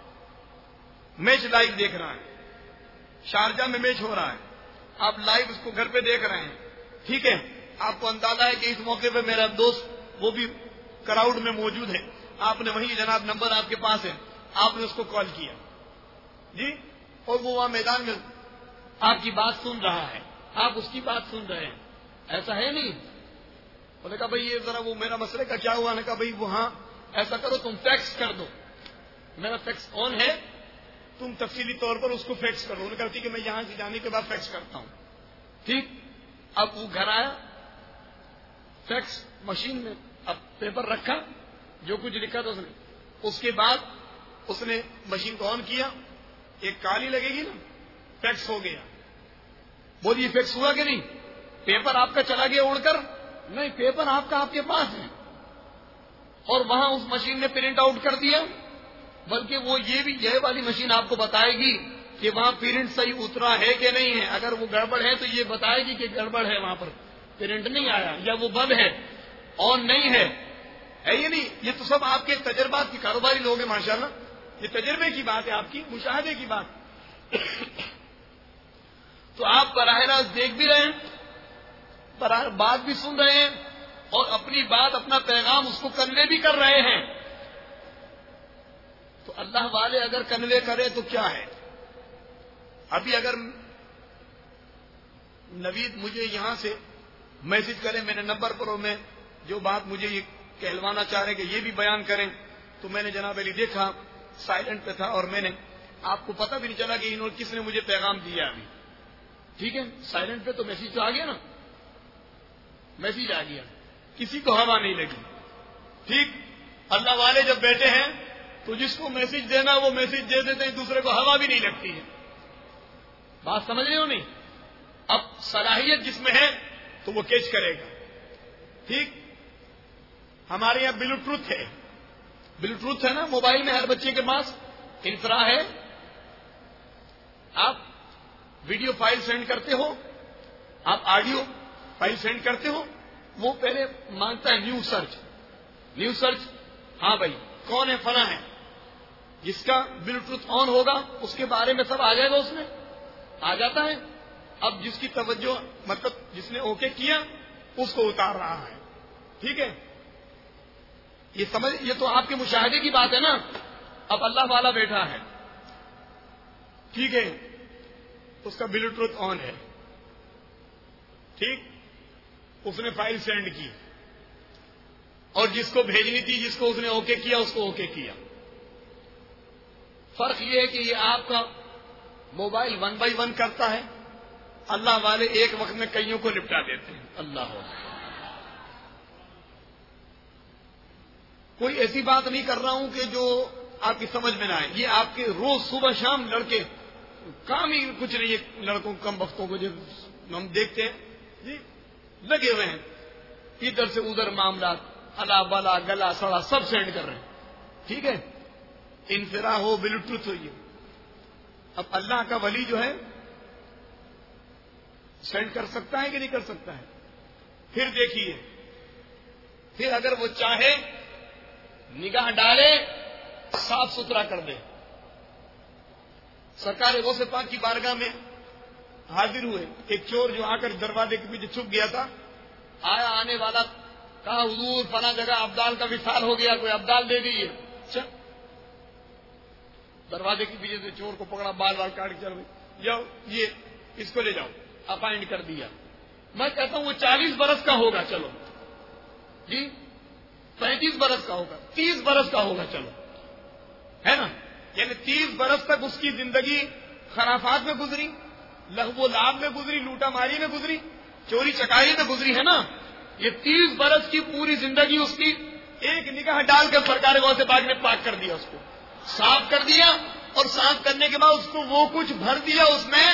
میچ لائیو دیکھ رہا ہے، شارجہ میں میچ ہو رہا ہے، آپ لائیو اس کو گھر پہ دیکھ رہے ہیں، ٹھیک ہے؟ آپ کو اندازہ ہے کہ اس موقع پہ میرا دوست وہ بھی کراؤڈ میں موجود ہے، آپ نے وہی جناب نمبر آپ کے پاس ہے، آپ نے اس کو کال کیا جی، اور وہ وہاں میدان میں آپ کی بات سن رہا ہے، آپ اس کی بات سن رہے ہیں، ایسا ہے نہیں؟ انہوں نے کہا بھائی یہ ذرا وہ میرا مسئلے کا کیا ہوا؟ نے کہا بھائی وہاں ایسا کرو تم فیکس کر دو، میرا فیکس آن ہے، تم تفصیلی طور پر اس کو فیکس کر دو۔ انہوں نے کہا ٹھیک ہے میں یہاں سے جانے کے بعد فیکس کرتا ہوں، ٹھیک؟ اب وہ گھر آیا، فیکس مشین میں اب پیپر رکھا، جو کچھ لکھا تھا اس نے، اس کے بعد اس نے مشین کو آن کیا، ایک کالی لگے گی نا، فیکس ہو گیا۔ بولیے فیکس ہوا کہ نہیں؟ پیپر آپ کا چلا گیا اڑ کر؟ نہیں، پیپر آپ کا آپ کے پاس ہے، اور وہاں اس مشین نے پرنٹ آؤٹ کر دیا، بلکہ وہ یہ بھی یہ والی مشین آپ کو بتائے گی کہ وہاں پرنٹ صحیح اترا ہے کہ نہیں ہے۔ اگر وہ گڑبڑ ہے تو یہ بتائے گی کہ گڑبڑ ہے، وہاں پر پرنٹ نہیں آیا، یا وہ بند ہے، آن نہیں ہے، ہے یہ نہیں. یہ تو سب آپ کے تجربات کی کاروباری لوگ ہیں ماشاءاللہ. یہ تجربے کی بات ہے, آپ کی مشاہدے کی بات. تو آپ براہ راست دیکھ بھی رہے ہیں, بات بھی سن رہے ہیں, اور اپنی بات اپنا پیغام اس کو کنوے بھی کر رہے ہیں. تو اللہ والے اگر کنوے کرے تو کیا ہے. ابھی اگر نوید مجھے یہاں سے میسج کرے میرے نمبر پر, اور میں جو بات مجھے یہ کہلوانا چاہ رہے ہیں کہ یہ بھی بیان کریں, تو میں نے جناب علی دیکھا سائلنٹ پہ تھا, اور میں نے آپ کو پتہ بھی نہیں چلا کہ انہوں نے کس نے مجھے پیغام دیا ابھی. ٹھیک ہے, سائلنٹ پہ تو میسج تو آ گیا نا, میسج آ گیا, کسی کو ہوا نہیں لگی. ٹھیک, اللہ والے جب بیٹھے ہیں تو جس کو میسج دینا وہ میسج دے دیتے ہیں, دوسرے کو ہوا بھی نہیں لگتی ہے. بات سمجھ رہے ہو نہیں؟ اب صلاحیت جس میں ہے تو وہ کیچ کرے گا. ٹھیک, ہمارے یہاں بلوٹوتھ ہے, بلوٹوتھ ہے نا موبائل میں ہر بچے کے پاس, انفرا ہے. آپ ویڈیو فائل سینڈ کرتے ہو, آپ آڈیو فائل سینڈ کرتے ہو, وہ پہلے مانگتا ہے نیو سرچ. نیو سرچ, ہاں بھائی کون ہے, فلاں ہے. جس کا بلوٹوتھ آن ہوگا اس کے بارے میں سب آ جائے گا, اس میں آ جاتا ہے. اب جس کی توجہ مطلب جس نے اوکے کیا اس کو اتار رہا ہے. ٹھیک ہے, یہ سمجھ, یہ تو آپ کے مشاہدے کی بات ہے نا. اب اللہ والا بیٹھا ہے, ٹھیک ہے, اس کا بلوٹوتھ آن ہے. ٹھیک, اس نے فائل سینڈ کی, اور جس کو بھیجنی تھی, جس کو اس نے اوکے کیا, اس کو اوکے کیا. فرق یہ ہے کہ یہ آپ کا موبائل ون بائی ون کرتا ہے, اللہ والے ایک وقت میں کئیوں کو نپٹا دیتے ہیں. اللہ ہو, کوئی ایسی بات نہیں کر رہا ہوں کہ جو آپ کی سمجھ میں نہ آئے. یہ آپ کے روز صبح شام لڑکے, کام ہی کچھ نہیں ہے لڑکوں کم وقتوں کو جو ہم دیکھتے ہیں جی لگے ہوئے ہیں, ادھر سے ادھر معاملات, الا بلا گلا سڑا سب سینڈ کر رہے ہیں. ٹھیک ہے, انفرا ہو, بلوٹوتھ ہو. یہ اب اللہ کا ولی جو ہے سینڈ کر سکتا ہے کہ نہیں کر سکتا ہے. پھر دیکھیے, پھر اگر وہ چاہے نگاہ ڈالے, صاف ستھرا کر دے. سرکار غوث پاک کی بارگاہ میں حاضر ہوئے, ایک چور جو آ کر دروازے کے پیچھے چھپ گیا تھا, آیا, آنے والا کہا حضور فلاں جگہ ابدال کا وصال ہو گیا, کوئی ابدال دے دیجیے. دروازے کے پیچھے سے چور کو پکڑا, بال بال کاٹ کے چل جاؤ, یہ اس کو لے جاؤ, اپائنٹ کر دیا. میں کہتا ہوں وہ چالیس برس کا ہوگا, چلو جی پینتیس برس کا ہوگا, تیس برس کا ہوگا, چلو ہے نا. یعنی تیس برس تک اس کی زندگی خرافات میں گزری, لغو و لعب میں گزری, لوٹا ماری میں گزری, چوری چکاری میں گزری, ہے نا. یہ تیس برس کی پوری زندگی اس کی ایک نگاہ ڈال کر سرکار غوث پاک نے پاک کر دیا, اس کو صاف کر دیا. اور صاف کرنے کے بعد اس کو وہ کچھ بھر دیا اس میں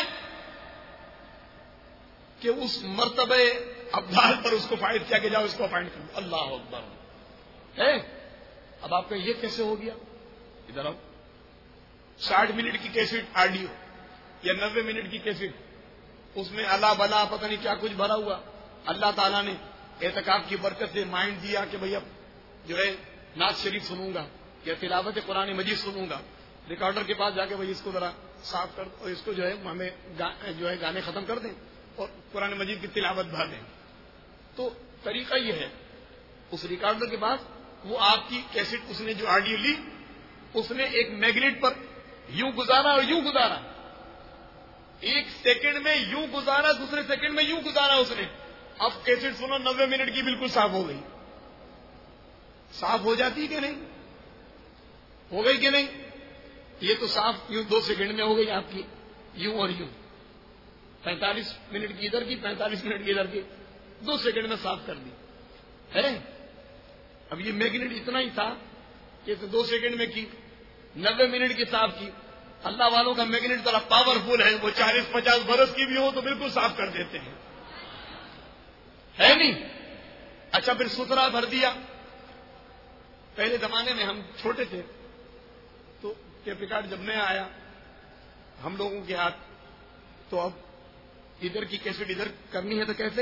کہ اس مرتبہ ابدال پر اس کو فائد کیا کہ جاؤ اس کو اپائنٹ کر. اللہ اکبر ہے. اب آپ کا یہ کیسے ہو گیا؟ ادھر آؤ. ساٹھ منٹ کی کیسٹ آڈیو یا نوے منٹ کی کیسٹ, اس میں اللہ بلا پتہ نہیں کیا کچھ بھرا ہوا. اللہ تعالیٰ نے اعتکاف کی برکت سے مائنڈ دیا کہ بھئی اب جو ہے نعت شریف سنوں گا یا تلاوت قرآن مجید سنوں گا. ریکارڈر کے پاس جا کے بھئی اس کو ذرا صاف کر, اور اس کو جو ہے ہمیں جو ہے گانے ختم کر دیں اور قرآن مجید کی تلاوت بھر دیں. تو طریقہ یہ ہے, اس ریکارڈر کے پاس وہ آپ کی کیسٹ اس نے جو آڈیو لی, اس نے ایک میگنیٹ پر یوں گزارا اور یوں گزارا, ایک سیکنڈ میں یوں گزارا, دوسرے سیکنڈ میں یوں گزارا اس نے. اب کیسٹ سنو نوے منٹ کی بالکل صاف ہو گئی. صاف ہو جاتی کہ نہیں, ہو گئی کہ نہیں؟ یہ تو صاف یوں دو سیکنڈ میں ہو گئی آپ کی, یوں اور یوں. پینتالیس منٹ کی ادھر کی, پینتالیس منٹ کی ادھر کی, دو سیکنڈ میں صاف کر دی ہے. اب یہ میگنیٹ اتنا ہی تھا کہ دو سیکنڈ میں کی, نبے منٹ کی صاف کی. اللہ والوں کا میگنیٹ ذرا پاورفل ہے, وہ چالیس پچاس برس کی بھی ہو تو بالکل صاف کر دیتے ہیں, ہے نہیں. اچھا پھر ستھرا بھر دیا. پہلے زمانے میں ہم چھوٹے تھے تو ٹیپ ریکارڈ جب نیا آیا ہم لوگوں کے ہاتھ, تو اب ادھر کی کیسٹ ادھر کرنی ہے تو کیسے,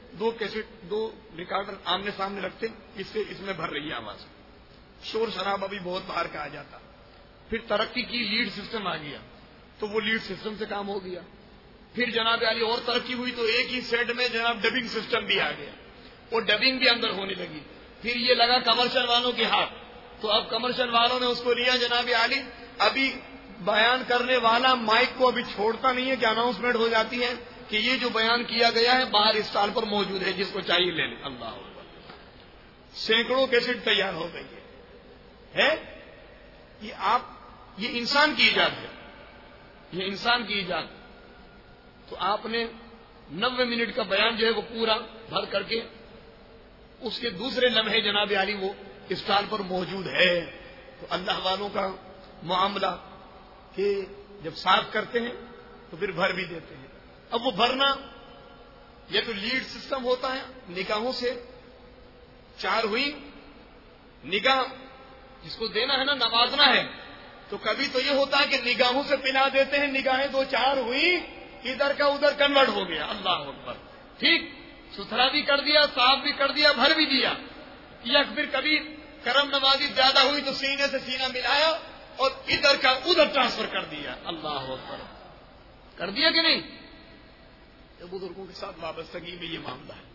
دو کیسٹ دو ریکارڈر آمنے سامنے رکھتے، اس سے اس میں بھر رہی ہے آواز، شور شرابہ بھی بہت باہر کا آ جاتا. پھر ترقی کی، لیڈ سسٹم آ گیا تو وہ لیڈ سسٹم سے کام ہو گیا. پھر جناب علی اور ترقی ہوئی تو ایک ہی سیٹ میں جناب ڈبنگ سسٹم بھی آ گیا، وہ ڈبنگ بھی اندر ہونے لگی. پھر یہ لگا کمرشل والوں کے ہاتھ، تو اب کمرشل والوں نے اس کو لیا جناب علی. ابھی بیان کرنے والا مائک کو ابھی چھوڑتا نہیں ہے کہ اناؤنسمنٹ ہو جاتی ہے کہ یہ جو بیان کیا گیا ہے باہر اسٹال پر موجود ہے، جس کو چاہیے لے لیں. اللہ اکبر. سینکڑوں کیسٹ تیار ہو گئی ہے. یہ آپ یہ انسان کی ایجاد ہے، یہ انسان کی ایجاد. تو آپ نے نوے منٹ کا بیان جو ہے وہ پورا بھر کر کے اس کے دوسرے لمحے جناب علی وہ اسٹال پر موجود ہے. تو اللہ والوں کا معاملہ کہ جب صاف کرتے ہیں تو پھر بھر بھی دیتے ہیں. اب وہ بھرنا یہ تو لیڈ سسٹم ہوتا ہے، نگاہوں سے چار ہوئی، نگاہ جس کو دینا ہے نا، نوازنا ہے، تو کبھی تو یہ ہوتا ہے کہ نگاہوں سے پلا دیتے ہیں، نگاہیں دو چار ہوئی، ادھر کا ادھر کنورٹ ہو گیا. اللہ اکبر. ٹھیک، ستھرا بھی کر دیا، صاف بھی کر دیا، بھر بھی دیا. یا پھر کبھی کرم نوازی زیادہ ہوئی تو سینے سے سینہ ملایا اور ادھر کا ادھر ٹرانسفر کر دیا. اللہ اکبر. کر دیا کہ نہیں؟ بزرگوں کے ساتھ وابستگی میں یہ معاملہ ہے.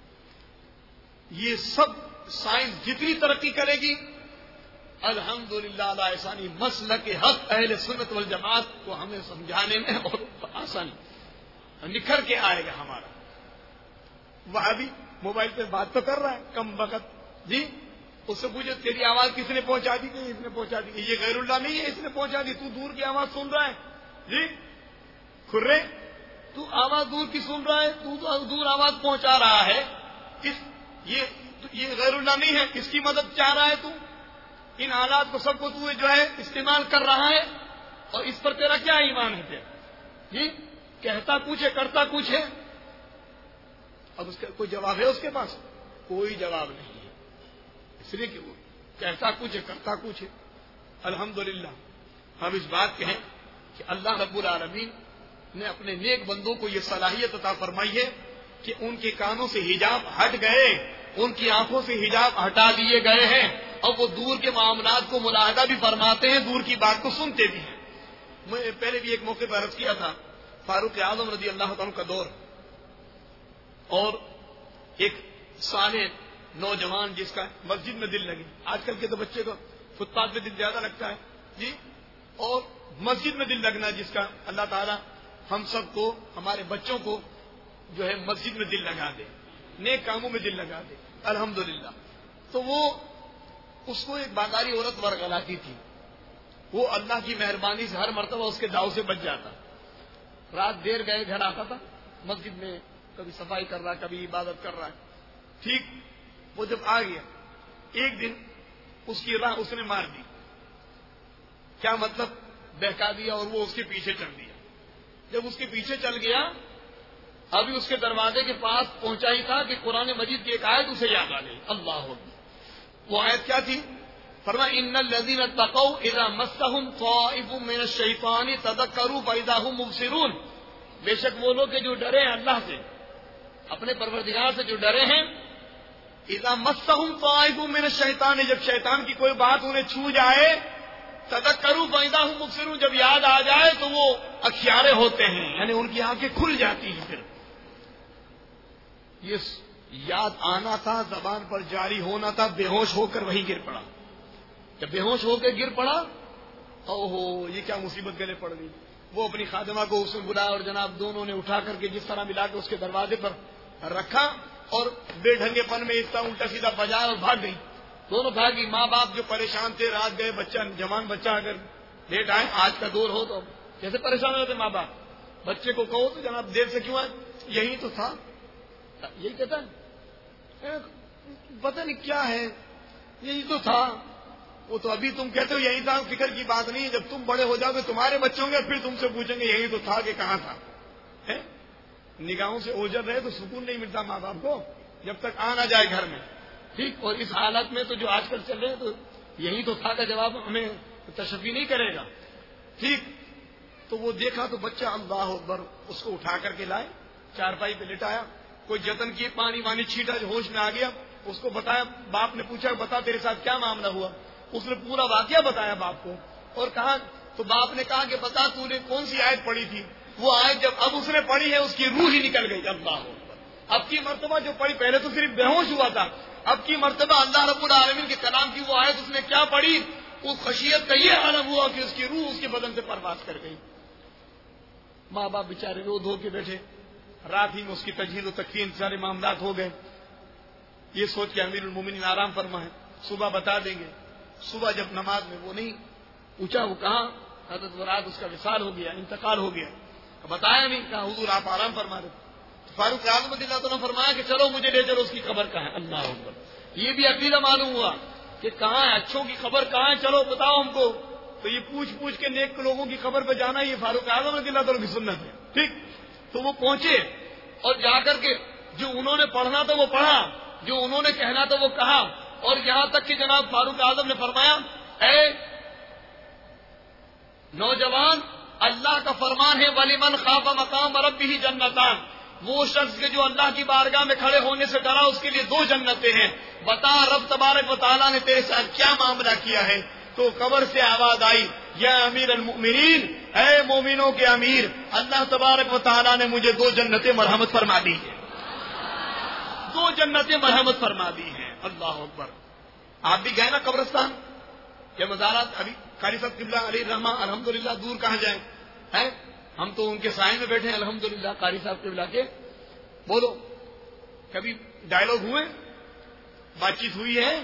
یہ سب سائنس جتنی ترقی کرے گی الحمدللہ علی احسانی مسلک حق اہل سنت والجماعت کو ہمیں سمجھانے میں اور آسانی نکھر کے آئے گا ہمارا. وہ بھی موبائل پہ بات تو کر رہا ہے کم وقت جی، اس سے پوچھے تیری آواز کس نے پہنچا دی؟ کہ اس نے پہنچا دی. یہ غیر اللہ نہیں ہے، اس نے پہنچا دی. تو دور کی آواز سن رہا ہے جی کھرے، تو آواز دور کی سن رہا ہے، تو دور آواز پہنچا رہا ہے. اس یہ یہ غیر اللہ نہیں ہے، اس کی مدد چاہ رہا ہے. تو ان آلات کو سب کو تو جو ہے استعمال کر رہا ہے، اور اس پر تیرا کیا ایمان ہے تیرا جی؟ کہتا کچھ ہے، کرتا کچھ ہے. اب اس کا کوئی جواب ہے؟ اس کے پاس کوئی جواب نہیں ہے، اس لیے کہ وہ کہتا کچھ ہے، کرتا کچھ ہے. الحمدللہ ہم اس بات کے ہیں کہ اللہ رب العالمین نے اپنے نیک بندوں کو یہ صلاحیت عطا فرمائی ہے کہ ان کے کانوں سے حجاب ہٹ گئے، ان کی آنکھوں سے حجاب ہٹا دیے گئے ہیں، اور وہ دور کے معاملات کو ملاحظہ بھی فرماتے ہیں، دور کی بات کو سنتے بھی ہیں. میں پہلے بھی ایک موقع پر عرض کیا تھا، فاروق اعظم رضی اللہ عنہ کا دور، اور ایک صالح نوجوان جس کا مسجد میں دل لگے. آج کل کے تو بچے کو فٹ پاتھ پہ دل زیادہ لگتا ہے جی، اور مسجد میں دل لگنا جس کا، اللہ تعالیٰ ہم سب کو، ہمارے بچوں کو جو ہے مسجد میں دل لگا دے، نیک کاموں میں دل لگا دے الحمدللہ. تو وہ اس کو ایک بازاری عورت ورغلاتی تھی، وہ اللہ کی مہربانی سے ہر مرتبہ اس کے داؤ سے بچ جاتا. رات دیر گئے گھر آتا تھا، مسجد میں کبھی صفائی کر رہا ہے، کبھی عبادت کر رہا ہے. ٹھیک، وہ جب آ گیا ایک دن اس کی راہ اس نے مار دی. کیا مطلب؟ بہکا دیا، اور وہ اس کے پیچھے چل دیا. جب اس کے پیچھے چل گیا، ابھی اس کے دروازے کے پاس پہنچا ہی تھا کہ قرآن مجید کی ایک آیت اسے یاد آ گئی. اللہ اکبر. وہ آیت کیا تھی؟ فرمایا ان الذین اتقوا اذا مسهم طائف من الشیطان تذکروا فاذا هم مبصرون. بے شک وہ لوگ کہ جو ڈرے ہیں اللہ سے، اپنے پروردگار سے جو ڈرے ہیں، اذا مسهم طائف من الشیطان، جب شیطان کی کوئی بات انہیں چھو جائے، تذکروا فاذا هم مبصرون، جب یاد آ جائے تو وہ اخیارے ہوتے ہیں، یعنی ان کی آنکھیں کھل جاتی ہیں. پھر یہ یاد آنا تھا، زبان پر جاری ہونا تھا، بے ہوش ہو کر وہیں گر پڑا. جب بے ہوش ہو کے گر پڑا، اوہو یہ کیا مصیبت گلے پڑ گئی. وہ اپنی خادمہ کو اس میں بلایا، اور جناب دونوں نے اٹھا کر کے جس طرح ملا کے اس کے دروازے پر رکھا، اور بے ڈھنگے پن میں اتنا الٹا سیدھا بجایا اور بھاگ گئی. دونوں بھاگی. ماں باپ جو پریشان تھے، رات گئے، بچہ جوان بچہ اگر لیٹ آئے، آج کا دور ہو تو کیسے پریشان ہوتے ماں باپ. بچے کو کہو تو جناب دیر سے کیوں آئے؟ یہی تو تھا. یہی کہتا ہے، پتہ نہیں کیا ہے، یہی تو تھا. وہ تو ابھی تم کہتے ہو یہی تھا، فکر کی بات نہیں. جب تم بڑے ہو جاؤ گے، تمہارے بچے ہوں گے، پھر تم سے پوچھیں گے یہی تو تھا کہ کہاں تھا. نگاہوں سے اوجھل رہے تو سکون نہیں ملتا ماں باپ کو جب تک آ نہ جائے گھر میں. ٹھیک، اور اس حالت میں تو جو آج کل چل رہے ہیں، تو یہی تو تھا کا جواب ہمیں تشفی نہیں کرے گا. ٹھیک، تو وہ دیکھا تو بچہ اللہ اکبر، اس کو اٹھا کر کے لائے، چارپائی پہ لٹایا، کوئی جتن کیے، پانی وانی چھیٹا، ہوش میں آ گیا، اس کو بتایا، باپ نے پوچھا بتا تیرے ساتھ کیا معاملہ ہوا، اس نے پورا واقعہ بتایا باپ کو، اور کہا تو باپ نے کہا کہ بتا تو نے کون سی آیت پڑھی تھی؟ وہ آیت جب اب اس نے پڑھی ہے اس کی روح ہی نکل گئی۔ اللہ اب کی مرتبہ جو پڑھی، پہلے تو صرف بے ہوش ہوا تھا، اب کی مرتبہ اللہ رب العالمین کے کلام کی وہ آیت اس نے کیا پڑھی، اس خشیت کا یہ عالم ہوا کہ اس کی روح اس کے بدن سے پرواز کر گئی۔ ماں باپ بےچارے رو دھو کے بیٹھے، رات ہی میں اس کی تجہیز و تکفین سارے معاملات ہو گئے، یہ سوچ کے امیر المومنین آرام فرمائے صبح بتا دیں گے۔ صبح جب نماز میں وہ نہیں پوچھا وہ کہاں، حضرت رات اس کا وصال ہو گیا، انتقال ہو گیا، بتایا نہیں، کہا حضور آپ آرام فرما رہے۔ فاروق اعظم رضی اللہ تعالیٰ نے فرمایا کہ چلو مجھے لے چلو اس کی خبر کہاں ہے۔ اللہ اکبر، یہ بھی عقیدہ معلوم ہوا کہ کہاں ہے، اچھوں کی خبر کہاں ہے، چلو بتاؤ ہم کو۔ تو یہ پوچھ پوچھ کے نیک لوگوں کی خبر پہ جانا، یہ فاروق اعظم رضی اللہ تعالیٰ کی سنت ہے، ٹھیک۔ تو وہ پہنچے اور جا کر کے جو انہوں نے پڑھنا تھا وہ پڑھا، جو انہوں نے کہنا تھا وہ کہا، اور یہاں تک کہ جناب فاروق اعظم نے فرمایا اے نوجوان، اللہ کا فرمان ہے وَلِمَنْ خَافَ مَقَامَ رَبِّهِ جَنَّتَانِ، وہ شخص کے جو اللہ کی بارگاہ میں کھڑے ہونے سے ڈرا اس کے لیے دو جنتیں ہیں، بتا رب تبارک و تعالیٰ نے تیرے ساتھ کیا معاملہ کیا ہے۔ تو قبر سے آواز آئی یا امیر المؤمنین، اے مومنوں کے امیر، اللہ تبارک و تعالیٰ نے مجھے دو جنتیں مرحمت فرما دی ہیں، دو جنتیں مرحمت فرما دی ہیں۔ اللہ اکبر۔ آپ بھی گئے نا قبرستان یا مزارات، ابھی قاری صاحب قبلہ علیہ الرحمہ الحمدللہ، دور کہاں جائیں، ہے ہم تو ان کے سائے میں بیٹھے ہیں الحمدللہ، قاری صاحب قبلہ کے۔ بولو کبھی ڈائلوگ ہوئے، بات چیت ہوئی ہے؟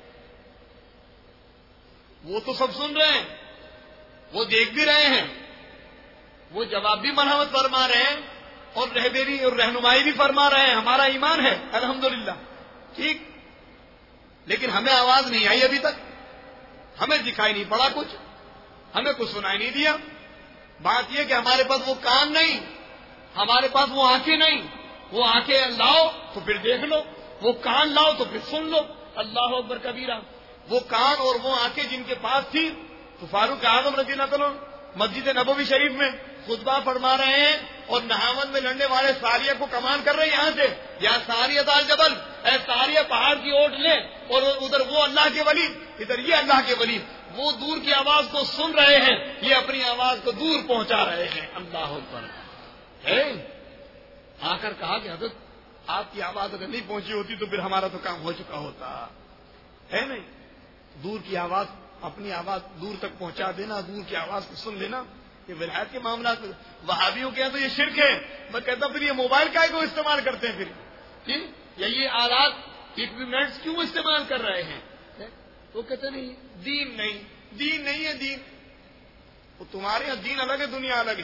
وہ تو سب سن رہے ہیں، وہ دیکھ بھی رہے ہیں، وہ جواب بھی مرحمت فرما رہے ہیں اور رہبری اور رہنمائی بھی فرما رہے ہیں، ہمارا ایمان ہے الحمدللہ، ٹھیک۔ لیکن ہمیں آواز نہیں آئی ابھی تک، ہمیں دکھائی نہیں پڑا کچھ، ہمیں کچھ سنائی نہیں دیا۔ بات یہ کہ ہمارے پاس وہ کان نہیں، ہمارے پاس وہ آنکھیں نہیں، وہ آنکھیں لاؤ تو پھر دیکھ لو، وہ کان لاؤ تو پھر سن لو۔ اللہ اکبر کبیرہ۔ وہ کان اور وہ آنکھیں جن کے پاس تھی، تو فاروق اعظم رضی اللہ عنہ مسجد نبوی شریف میں خطبہ فرما رہے ہیں اور نہاون میں لڑنے والے ساریہ کو کمان کر رہے ہیں یہاں سے، یا ساریہ دار جبل، اے ساریہ پہاڑ کی اوٹ لے، اور ادھر وہ اللہ کے ولی، ادھر یہ اللہ کے ولی، وہ دور کی آواز کو سن رہے ہیں، یہ اپنی آواز کو دور پہنچا رہے ہیں۔ اللہ اکبر۔ ہے آ کر کہا کہ حضرت آپ کی آواز اگر نہیں پہنچی ہوتی تو پھر ہمارا تو کام ہو چکا ہوتا ہے، نہیں؟ دور کی آواز، اپنی آواز دور تک پہنچا دینا، دور کی آواز کو سن لینا، یہ ولایت کے معاملات میں وہابیوں کے تو یہ شرک ہے۔ میں کہتا پھر یہ موبائل کا کو استعمال کرتے ہیں پھر، یا یہ آلات اکوپمنٹس کیوں استعمال کر رہے ہیں؟ وہ کہتے نہیں دین نہیں، دین نہیں ہے دین، وہ تمہارے یہاں دین الگ ہے دنیا الگ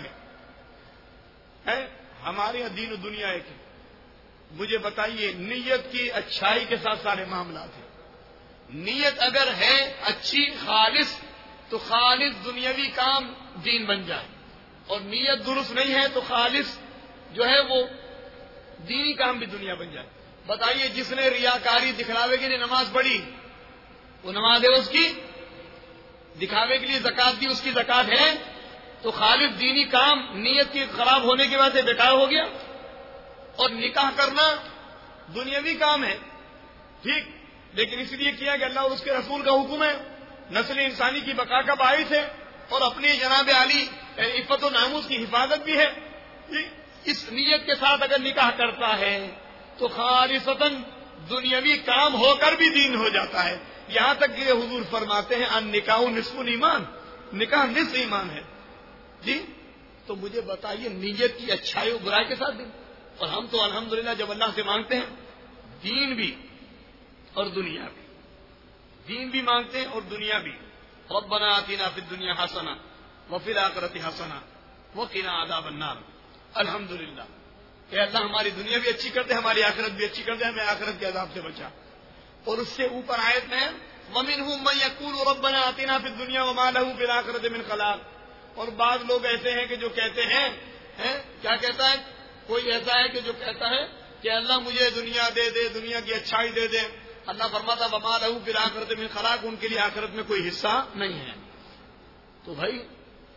ہے، ہمارے یہاں دین و دنیا ایک ہے۔ مجھے بتائیے، نیت کی اچھائی کے ساتھ سارے معاملات ہیں، نیت اگر ہے اچھی خالص تو خالص دنیاوی کام دین بن جائے، اور نیت درست نہیں ہے تو خالص جو ہے وہ دینی کام بھی دنیا بن جائے۔ بتائیے جس نے ریاکاری دکھلاوے کے لیے نماز پڑھی وہ نماز ہے اس کی، دکھاوے کے لیے زکات دی اس کی زکات ہے، تو خالص دینی کام نیت کے خراب ہونے کی وجہ سے بیکار ہو گیا۔ اور نکاح کرنا دنیاوی کام ہے، ٹھیک، لیکن اس لیے کیا کہ اللہ اور اس کے رسول کا حکم ہے، نسل انسانی کی بقا کا باعث ہے، اور اپنی جناب علی عفت و ناموس کی حفاظت بھی ہے۔ اس نیت کے ساتھ اگر نکاح کرتا ہے تو خالصتاً دنیاوی کام ہو کر بھی دین ہو جاتا ہے۔ یہاں تک کہ حضور فرماتے ہیں ان نکاح نصف ایمان، نکاح نصف ایمان ہے جی۔ تو مجھے بتائیے نیت کی اچھائی و برائی کے ساتھ دین، اور ہم تو الحمدللہ جب اللہ سے مانگتے ہیں دین بھی اور دنیا بھی، دین بھی مانگتے ہیں اور دنیا بھی۔ ربنا آتنا فی الدنیا حسنہ وفی الآخرۃ حسنہ وقنا عذاب النار۔ الحمدللہ کہ اللہ ہماری دنیا بھی اچھی کرتے، ہماری آخرت بھی اچھی کرتے، ہمیں آخرت کے عذاب سے بچا۔ اور اس سے اوپر آیت میں وَمِنْهُمْ مَن يَقُولُ رَبَّنَا آتِنَا فِي الدُّنْيَا وَمَا لَهُ فِي الْآخِرَةِ مِنْ خَلَاقٍ۔ اور بعض لوگ ایسے ہیں کہ جو کہتے ہیں، کیا کہتا ہے؟ کوئی ایسا ہے کہ جو کہتا ہے کہ اللہ مجھے دنیا دے دے، دنیا کی اچھائی دے دے۔ اللہ فرماتا وَمَا لَهُ فِي الْآخِرَةِ مِنْ خَلَاقٍ، ان کے لیے آخرت میں کوئی حصہ نہیں ہے۔ تو بھائی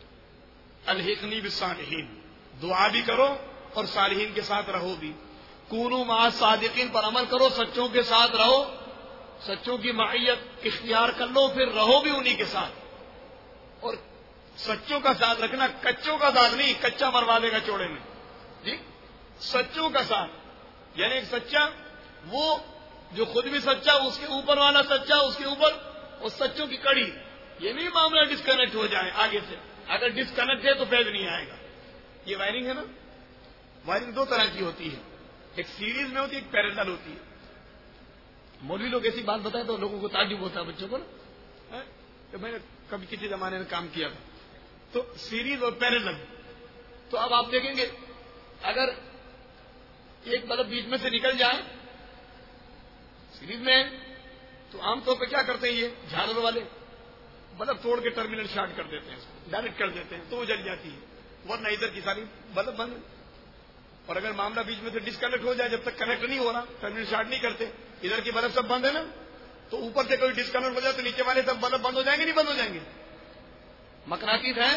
الحقنی بالصالحین، دعا بھی کرو اور صالحین کے ساتھ رہو بھی۔ کونو مع صادقین پر عمل کرو، سچوں کے ساتھ رہو، سچوں کی معیت اختیار کر لو، پھر رہو بھی انہی کے ساتھ. اور سچوں کا ساتھ رکھنا، کچوں کا ساتھ نہیں، کچا مروا دے گا چوڑے میں. جی سچوں کا ساتھ، یعنی ایک سچا وہ جو خود بھی سچا، اس کے اوپر والا سچا، اس کے اوپر اور سچوں کی کڑی. یہ نہیں معاملہ ڈسکنیکٹ ہو جائے آگے سے، اگر ڈسکنیکٹ ہے تو فیض نہیں آئے گا. یہ وائرنگ ہے نا، وائرنگ دو طرح کی ہوتی ہے، ایک سیریز میں ہوتی ہے، ایک پیرلل ہوتی ہے. مولوی لوگ ایسی بات بتائیں تو لوگوں کو تعجب ہوتا ہے بچوں کو نا، کہ میں نے کبھی کسی زمانے میں کام کیا تھا. تو سیریز اور پیرلل، تو اب آپ دیکھیں گے اگر ایک بلب بیچ میں سے نکل جائے سیریز میں، تو عام طور پہ کیا کرتے ہیں یہ جھالر والے، بلب توڑ کے ٹرمینل شارٹ کر دیتے ہیں، ڈائریکٹ کر دیتے ہیں تو وہ جل جاتی ہے، ورنہ ادھر کی ساری بلب بند. اور اگر معاملہ بیچ میں سے ڈسکنیکٹ ہو جائے، جب تک کنیکٹ نہیں ہو رہا ٹرمینل شارٹ نہیں کرتے، ادھر کی بلب سب بند ہے نا، تو اوپر سے کوئی ڈسکنیکٹ ہو جائے تو نیچے والے سب بلب بند ہو جائیں گے نہیں بند ہو جائیں گے. مقناطیس ہے،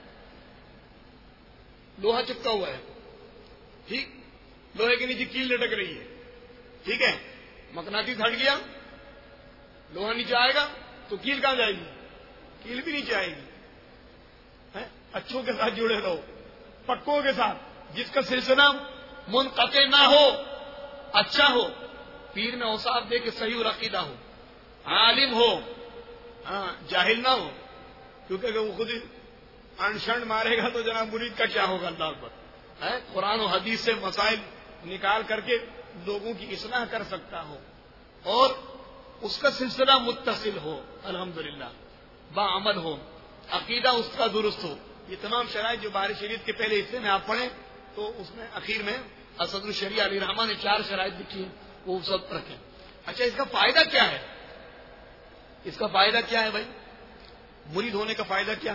لوہا چپکا ہوا ہے، ٹھیک، لوہے کے نیچے کیل لٹک رہی ہے، ٹھیک ہے، مقناطیس ہٹ گیا، لوہا نیچے آئے گا تو کیل کہاں جائے گی؟ کیل بھی نیچے آئے گی. اچھوں کے ساتھ جڑے رہو، پکوں کے ساتھ، جس کا سلسلہ منقطع نہ ہو، اچھا ہو، پیر میں اوصاف دے کے صحیح اور عقیدہ ہو، عالم ہو، ہاں جاہل نہ ہو، کیونکہ اگر وہ خود انشن مارے گا تو جناب مرید کا کیا ہوگا. اللہ اکبر. قرآن و حدیث سے مسائل نکال کر کے لوگوں کی اصلاح کر سکتا ہو اور اس کا سلسلہ متصل ہو، الحمدللہ باعمل ہو، عقیدہ اس کا درست ہو. یہ تمام شرائط جو بارش شریعت کے پہلے حصے میں آپ پڑھیں تو اس میں اخیر میں اسد الشریعہ علی رحمان نے چار شرائط لکھی ہیں، وہ سب رکھیں. اچھا اس کا فائدہ کیا ہے؟ اس کا فائدہ کیا ہے بھائی؟ مرید ہونے کا فائدہ کیا؟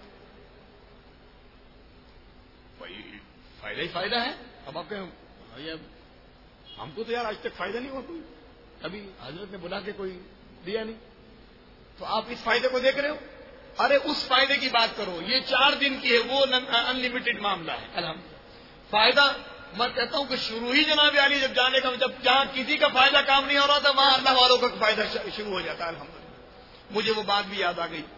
بھائی فائدہ ہی فائدہ ہے. اب آپ کہیں ہم کو تو یار آج تک فائدہ نہیں ہوا، کوئی ابھی حضرت نے بلا کے کوئی دیا نہیں، تو آپ اس فائدے کو دیکھ رہے ہو. ارے اس فائدے کی بات کرو، یہ چار دن کی ہے، وہ ان لمیٹڈ معاملہ ہے. الحمدللہ فائدہ میں کہتا ہوں کہ شروع ہی جناب علی جب جانے کا، جب جہاں کسی کا فائدہ کام نہیں ہو رہا تھا وہاں اللہ والوں کا فائدہ شروع ہو جاتا ہے. الحمدللہ مجھے وہ بات بھی یاد آ گئی،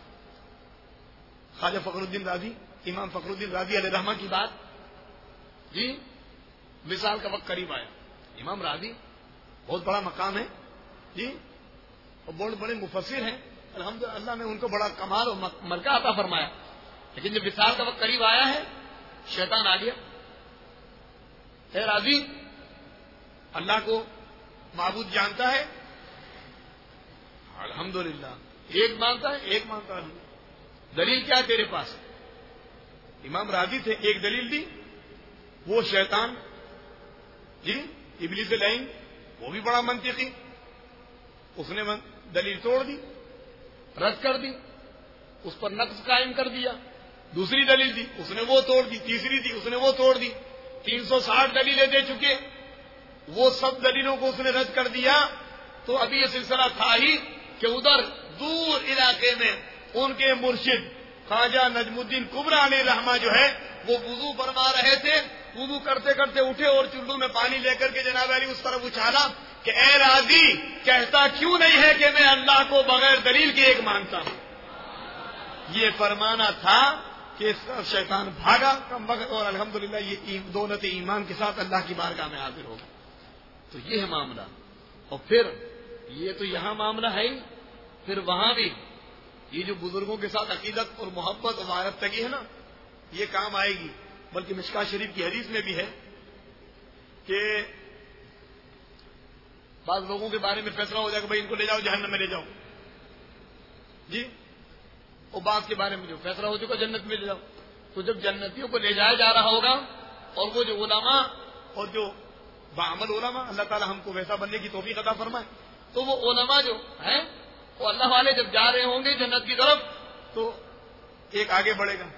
خواجہ فخر الدین رازی، امام فخر الدین رازی علیہ رحمہ کی بات. جی وصال کا وقت قریب آیا، امام رازی بہت بڑا مقام ہے جی، اور بہت بڑے مفسر ہیں الحمدللہ، اللہ نے ان کو بڑا کمال اور ملکہ عطا فرمایا. لیکن جب وصال کا وقت قریب آیا ہے شیطان آ گیا. اے راضی، اللہ کو معبود جانتا ہے؟ الحمدللہ. ایک مانتا ہے، ایک مانتا ہے. دلیل کیا ہے تیرے پاس؟ امام راضی تھے، ایک دلیل دی، وہ شیطان جی ابلیس لعین، وہ بھی بڑا منطقی، اس نے دلیل توڑ دی، رد کر دی، اس پر نقص قائم کر دیا. دوسری دلیل دی، اس نے وہ توڑ دی. تیسری دی، اس نے وہ توڑ دی. تین سو ساٹھ دلیلیں دے چکے، وہ سب دلیلوں کو اس نے رد کر دیا. تو ابھی یہ سلسلہ تھا ہی کہ ادھر دور علاقے میں ان کے مرشد خواجہ نجم الدین کبرا علیہ رحمہ جو ہے وہ وضو فرما رہے تھے. وضو کرتے کرتے اٹھے اور چلو میں پانی لے کر کے جناب علی اس طرف اچھالا کہ اے راضی، کہتا کیوں نہیں ہے کہ میں اللہ کو بغیر دلیل کے ایک مانتا ہوں. یہ فرمانا تھا کہ شیطان بھاگا کم وقت، اور الحمدللہ یہ دولت ایمان کے ساتھ اللہ کی بارگاہ میں حاضر ہوگا. تو یہ ہے معاملہ. اور پھر یہ تو یہاں معاملہ ہے ہی، پھر وہاں بھی یہ جو بزرگوں کے ساتھ عقیدت اور محبت اور وابستگی ہے نا، یہ کام آئے گی. بلکہ مشکاۃ شریف کی حدیث میں بھی ہے کہ بعض لوگوں کے بارے میں فیصلہ ہو جائے کہ بھائی ان کو لے جاؤ جہنم میں لے جاؤ جی، اور بعض کے بارے میں جو فیصلہ ہو چکا جنت میں لے جاؤ. تو جب جنتیوں کو لے جایا جا رہا ہوگا اور وہ جو علماء اور جو بعمل علماء، اللہ تعالی ہم کو ویسا بننے کی توفیق عطا فرمائے، تو وہ علماء جو ہیں وہ اللہ والے جب جا رہے ہوں گے جنت کی طرف تو ایک آگے بڑھے گا،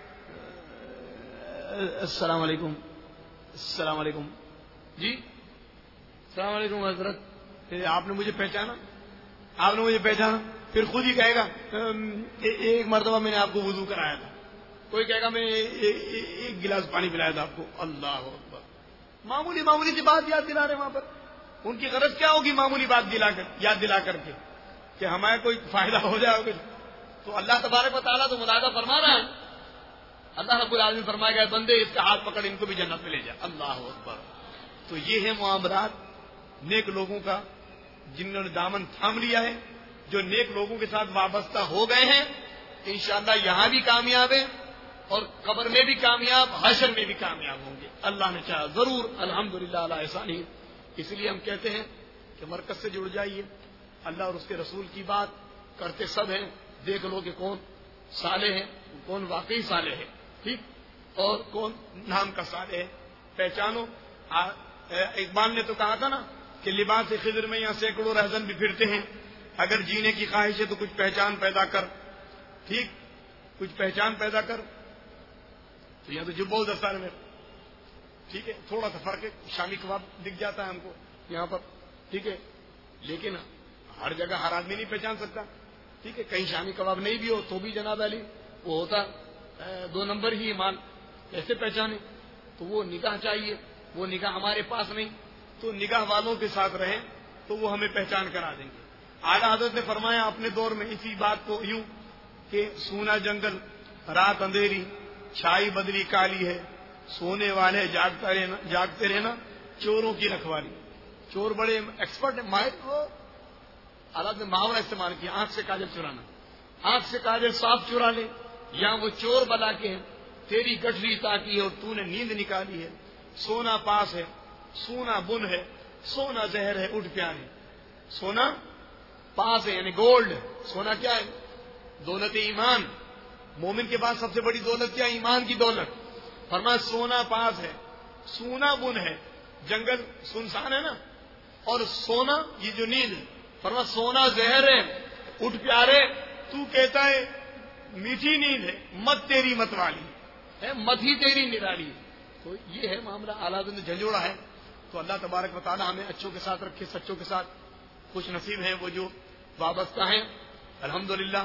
السلام علیکم السلام علیکم جی، السلام علیکم حضرت، آپ نے مجھے پہچانا، آپ نے مجھے پہچانا. پھر خود ہی کہے گا ایک مرتبہ میں نے آپ کو وضو کرایا تھا، کوئی کہے گا میں ایک گلاس پانی پلایا تھا آپ کو. اللہ اکبر. معمولی معمولی سی بات یاد دلا رہے ہیں وہاں پر. ان کی غرض کیا ہوگی معمولی بات دلا کر یاد دلا کر کے کہ ہمیں کوئی فائدہ ہو جائے گا. تو اللہ تبارک و تعالیٰ تو مداحہ فرما رہا ہے. اللہ رب العالمین فرمائے گا بندے اس کا ہاتھ پکڑ ان کو بھی جنت میں لے جائے. اللہ اکبر. تو یہ ہے معاملات نیک لوگوں کا جنہوں نے دامن تھام لیا ہے, جو نیک لوگوں کے ساتھ وابستہ ہو گئے ہیں. انشاءاللہ یہاں بھی کامیاب ہیں اور قبر میں بھی کامیاب, حشر میں بھی کامیاب ہوں گے اللہ نے چاہا ضرور. الحمدللہ علی احسانہ. اس لیے ہم کہتے ہیں کہ مرکز سے جڑ جائیے. اللہ اور اس کے رسول کی بات کرتے سب ہیں, دیکھ لو کہ کون صالح ہے, کون واقعی صالح ہے, ٹھیک, اور کون نام کا صالح ہے. پہچانو. اقبال نے تو کہا تھا نا کہ لباس خضر میں یہاں سینکڑوں رہزن بھی پھرتے ہیں, اگر جینے کی خواہش ہے تو کچھ پہچان پیدا کر. ٹھیک, کچھ پہچان پیدا کر. تو یہاں تو جو بول دستار میں ٹھیک ہے, تھوڑا سا فرق ہے, شامی کباب دکھ جاتا ہے ہم کو یہاں پر, ٹھیک ہے, لیکن ہر جگہ ہر آدمی نہیں پہچان سکتا. ٹھیک ہے, کہیں شامی کباب نہیں بھی ہو تو بھی جناب علی وہ ہوتا دو نمبر ہی مال, کیسے پہچانے؟ تو وہ نگاہ چاہیے, وہ نگاہ ہمارے پاس نہیں, تو نگاہ والوں کے ساتھ رہیں تو وہ ہمیں پہچان کرا دیں گے. اعلیٰ حضرت نے فرمایا اپنے دور میں اسی بات کو یوں کہ سونا جنگل رات اندھیری چھائی بدری کالی ہے, سونے والے جاگتا رہنا جاگتے رہنا چوروں کی رکھوالی. چور بڑے ایکسپرٹ ہیں, ماہر. وہ اعلیٰ نے محاورہ استعمال کیا, آنکھ سے کاجل چرانا. آنکھ سے کاجل صاف چرا لے, یہاں وہ چور بلا کے ہیں, تیری گٹھری تاکی ہے اور تو نے نیند نکالی ہے. سونا پاس ہے, سونا بن ہے, سونا زہر ہے, اٹھ پیانے. سونا پاس ہے یعنی گولڈ. سونا کیا ہے؟ دولت ایمان. مومن کے پاس سب سے بڑی دولت کیا؟ ایمان کی دولت. فرمایا سونا پاس ہے, سونا بن ہے, جنگل سنسان ہے نا, اور سونا یہ جو نیند, فرمایا سونا زہر ہے, اٹھ پیارے, تو کہتا ہے میٹھی نیند ہے, مت تیری مت والی ہے, مت ہی تیری نرالی. تو یہ ہے معاملہ, اعلیٰ نے جھنجھوڑا ہے. تو اللہ تبارک و تعالیٰ ہمیں اچھوں کے ساتھ رکھے, سچوں کے ساتھ. خوش نصیب ہیں وہ جو وابستہ ہیں الحمدللہ.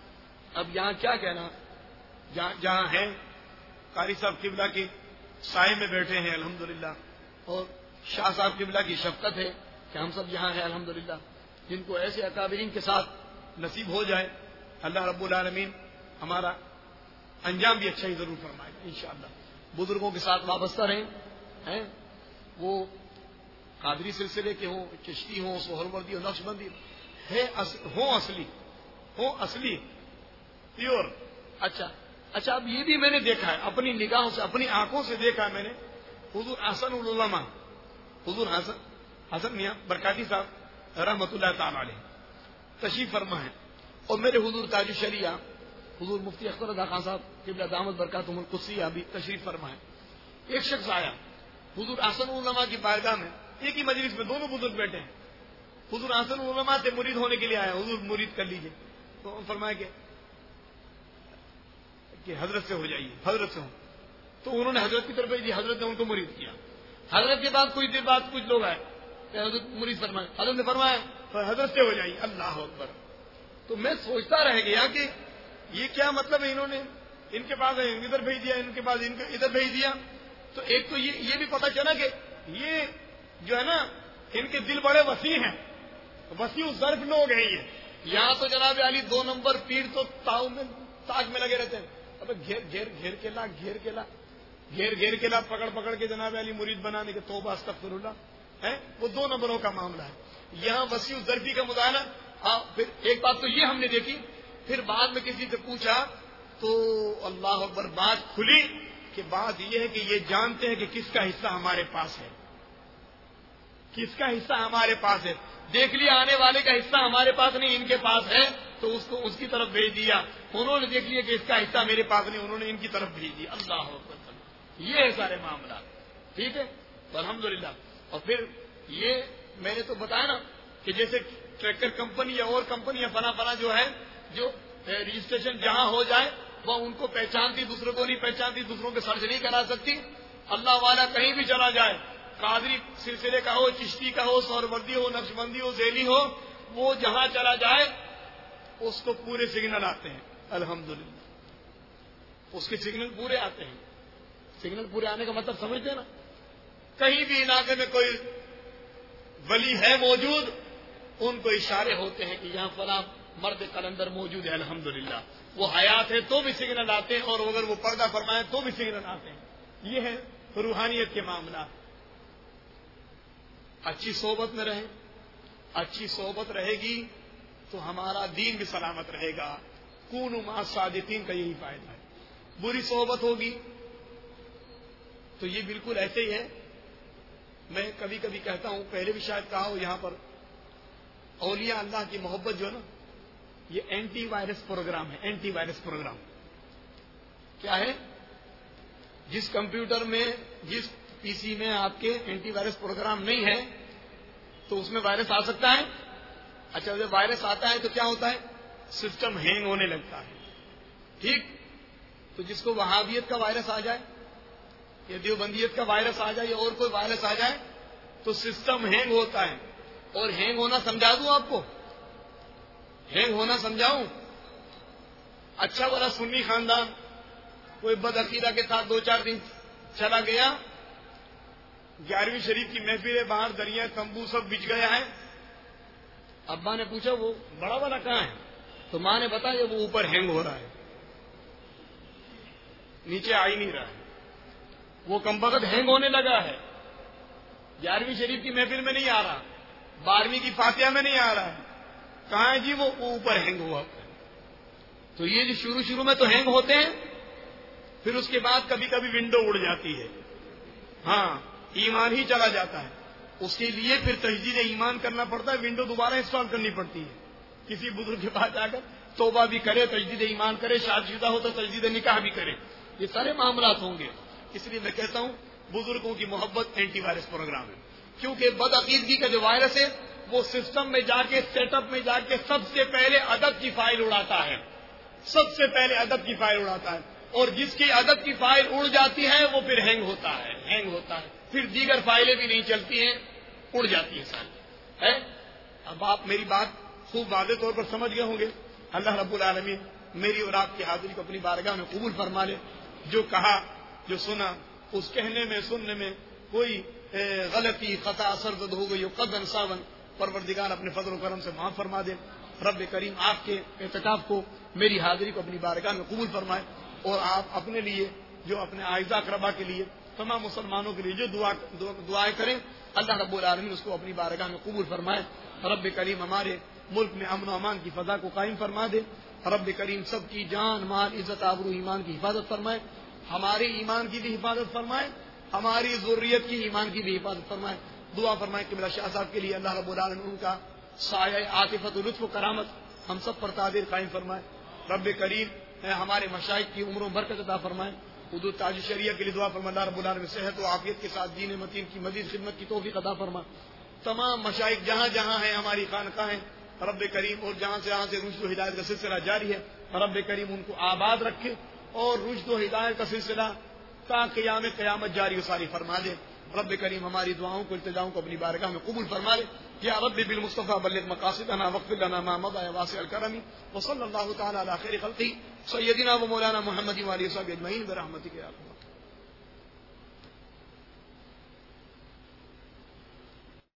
اب یہاں کیا کہنا, جہاں جہاں ہیں قاری صاحب قبلہ کے سائے میں بیٹھے ہیں الحمدللہ, اور شاہ صاحب قبلہ کی شفقت ہے کہ ہم سب یہاں ہیں الحمدللہ. جن کو ایسے اکابرین کے ساتھ نصیب ہو جائے اللہ رب العالمین ہمارا انجام بھی اچھا ہی ضرور فرمائے گا انشاءاللہ. بزرگوں کے ساتھ وابستہ رہیں, وہ قادری سلسلے کے ہوں, چشتی ہوں, سہروردی ہوں, نقش بندی ہوں, اصلی ہوں, اصلی پیور. اچھا اچھا اب یہ بھی میں نے دیکھا ہے اپنی نگاہوں سے, اپنی آنکھوں سے دیکھا ہے میں نے. حضور حسن العلماء, حضور حسن حسن میاں برکاتی صاحب رحمۃ اللہ تعالی علیہ تشریف فرما ہے, اور میرے حضور تاج الشریعہ حضور مفتی اختر رضا خان صاحب قبلہ دامت برکاتہم القدسیہ بھی تشریف فرما ہے. ایک شخص آیا حضور حسن العلماء کی بارگاہ میں, ایک ہی مجلس میں دونوں بزرگ بیٹھے ہیں. حضور حسن العلماء سے مرید ہونے کے لیے آیا, حضور مرید کر لیجئے. تو فرمایا کہ کہ حضرت سے ہو جائیے, حضرت سے ہوں. تو انہوں نے حضرت کی طرف بھیج دی, حضرت نے ان کو مرید کیا. حضرت کے بعد کچھ دیر بعد کچھ لوگ آئے, حضرت مرید فرمائے, حضرت نے فرمایا حضرت سے ہو جائیے. اللہ اکبر. تو میں سوچتا رہ گیا کہ یہ کیا مطلب ہے, انہوں نے ان کے پاس ادھر بھیج دیا, ان کے پاس ان ادھر بھیج دیا. تو ایک تو یہ یہ بھی پتا چلا کہ یہ جو ہے نا ان کے دل بڑے وسیع ہیں, وسیع ظرف لوگ ہیں یہ. یہاں تو جناب علی دو نمبر پیر تو تاؤ میں تاج میں لگے رہتے ہیں. اب گھیر گھیر گھیر کے لا گھیر کے لا گھیر گھیر کے لا پکڑ پکڑ کے جناب علی مرید بنانے کے توبہ استغفر اللہ ہے, وہ دو نمبروں کا معاملہ ہے. یہاں وسیع ظرفی کا مظاہرہ. ہاں پھر ایک بات تو یہ ہم نے دیکھی, پھر بعد میں کسی سے پوچھا تو اللہ اکبر بات کھلی کہ بات یہ ہے کہ یہ جانتے ہیں کہ کس کا حصہ ہمارے پاس ہے, کس کا حصہ ہمارے پاس ہے. دیکھ لیا آنے والے کا حصہ ہمارے پاس نہیں, ان کے پاس ہے, تو اس کو اس کی طرف بھیج دیا. انہوں نے دیکھ لیا کہ اس کا حصہ میرے پاس نہیں, انہوں نے ان کی طرف بھیج دیا. اللہ اکبر. یہ ہے سارے معاملات. ٹھیک ہے, تو الحمدللہ. اور پھر یہ میں نے تو بتایا نا کہ جیسے ٹریکٹر کمپنی یا اور کمپنی یا فنا فنا جو ہے, جو رجسٹریشن جہاں ہو جائے وہ ان کو پہچانتی, دوسروں کو نہیں پہچانتی, دوسروں کے سرچ نہیں کرا سکتی. اللہ والا کہیں بھی چلا جائے, قادری سلسلے کا ہو, چشتی کا ہو, سہروردی ہو, نقشبندی ہو, ذیلی ہو, وہ جہاں چلا جائے اس کو پورے سگنل آتے ہیں الحمدللہ. اس کے سگنل پورے آتے ہیں. سگنل پورے آنے کا مطلب سمجھتے ہیں نا, کہیں بھی علاقے میں کوئی ولی ہے موجود، ان کو اشارے ہوتے ہیں کہ یہاں فلاں مرد قلندر موجود ہے، الحمدللہ وہ حیات ہے تو بھی سگنل آتے ہیں، اور اگر وہ پردہ فرمائے تو بھی سگنل آتے ہیں۔ یہ ہے روحانیت کے معاملات۔ اچھی صحبت میں رہیں، اچھی صحبت رہے گی تو ہمارا دین بھی سلامت رہے گا۔ کونوا مع الصادقین کا یہی فائدہ ہے۔ بری صحبت ہوگی تو یہ بالکل ایسے ہی ہے، میں کبھی کبھی کہتا ہوں، پہلے بھی شاید کہا ہو یہاں پر، اولیاء اللہ کی محبت جو ہے نا، یہ اینٹی وائرس پروگرام ہے۔ اینٹی وائرس پروگرام کیا ہے؟ جس کمپیوٹر میں، جس پی سی میں آپ کے اینٹی وائرس پروگرام نہیں ہے تو اس میں وائرس آ سکتا ہے۔ اچھا جب وائرس آتا ہے تو کیا ہوتا ہے؟ سسٹم ہینگ ہونے لگتا ہے، ٹھیک؟ تو جس کو وہابیت کا وائرس آ جائے یا دیوبندیت کا وائرس آ جائے یا اور کوئی وائرس آ جائے تو سسٹم ہینگ ہوتا ہے۔ اور ہینگ ہونا سمجھا دوں آپ کو؟ ہینگ ہونا سمجھاؤں؟ اچھا بڑا سنی خاندان کوئی بد عقیدہ کے ساتھ دو چار دن چلا گیا، گیارہویں شریف کی محفل باہر دریا تمبو سب بچ گیا ہے۔ ابا نے پوچھا وہ بڑا والا کہاں ہے؟ تو ماں نے بتایا وہ اوپر ہینگ ہو رہا ہے، نیچے آ ہی نہیں رہا ہے، وہ کمبخت ہینگ ہونے لگا ہے۔ گیارہویں شریف کی محفل میں نہیں آ رہا، بارہویں کی فاتحہ میں نہیں آ رہا ہے، کہاں ہے جی؟ وہ اوپر ہینگ ہوا۔ تو یہ جو شروع شروع میں تو ہینگ ہوتے ہیں، پھر اس کے بعد کبھی کبھی ونڈو اڑ جاتی ہے، ہاں ایمان ہی چلا جاتا ہے۔ اس کے لیے پھر تجدید ایمان کرنا پڑتا ہے، ونڈو دوبارہ انسٹال کرنی پڑتی ہے۔ کسی بزرگ کے پاس جا کر توبہ بھی کرے، تجدید ایمان کرے، شادی شدہ ہو تو تجدید نکاح بھی کرے، یہ سارے معاملات ہوں گے۔ اس لیے میں کہتا ہوں بزرگوں کی محبت اینٹی وائرس پروگرام ہے، کیونکہ بد عقیدگی کا جو وائرس ہے وہ سسٹم میں جا کے، سیٹ اپ میں جا کے سب سے پہلے ادب کی فائل اڑاتا ہے، سب سے پہلے ادب کی فائل اڑاتا ہے، اور جس کی ادب کی فائل اڑ جاتی ہے وہ پھر ہینگ ہوتا ہے، ہینگ ہوتا ہے، پھر دیگر فائلیں بھی نہیں چلتی ہیں، اڑ جاتی ہیں ساری ہے۔ اب آپ میری بات خوب واضح طور پر سمجھ گئے ہوں گے۔ اللہ رب العالمین میری اور آپ کی حاضری کو اپنی بارگاہ میں قبول فرما لے۔ جو کہا، جو سنا، اس کہنے میں، سننے میں کوئی غلطی، خطا، سرزد ہو گئی ہو، قدر ساون، پروردگار اپنے فضل و کرم سے معاف فرما دے۔ رب کریم آپ کے اعتکاف کو، میری حاضری کو اپنی بارگاہ میں قبول فرمائے، اور آپ اپنے لیے، جو اپنے اعزاء اقربا کے لیے، تمام مسلمانوں کے لیے جو دعا دعائیں کریں، اللہ رب العالمین اس کو اپنی بارگاہ میں قبول فرمائے۔ رب کریم ہمارے ملک میں امن و امان کی فضا کو قائم فرما دے۔ رب کریم سب کی جان، مال، عزت، آبرو، ایمان کی حفاظت فرمائے، ہمارے ایمان کی بھی حفاظت فرمائے، ہماری ذریت کی ایمان کی بھی حفاظت فرمائے۔ دعا فرمائے کہ میرا شاہ صاحب کے لیے اللہ رب العالمین ان کا سایہ عاطفت و لطف و کرامت ہم سب پر تعدیر قائم فرمائے۔ رب کریم ہمارے مشائخ کی عمر و برکت عطا فرمائے۔ حدود تاج شریعہ کے لیے دعا فرمائے، اللہ رب العالمین صحت و عافیت کے ساتھ دین متین کی مزید خدمت کی توفیق عطا فرمائے۔ تمام مشائخ جہاں جہاں ہیں، ہماری خانقاہیں، رب کریم، اور جہاں سے جہاں سے رشد و ہدایت کا سلسلہ جاری ہے، رب کریم ان کو آباد رکھے، اور رشد و ہدایت کا سلسلہ تا قیام قیامت جاری و ساری فرما دے۔ رب کریم ہماری دعاؤں کو، التجاؤں کو اپنی بارگاہ میں قبول فرما لے۔ یا رب بالمصطفى بلغ مقاصدنا واغفر لنا ما مضى يا واسع الكرم، وصلى الله تعالى على خير خلقه سيدنا ومولانا محمد وعلى اله وصحبه اجمعين برحمتك يا ارحم الراحمين۔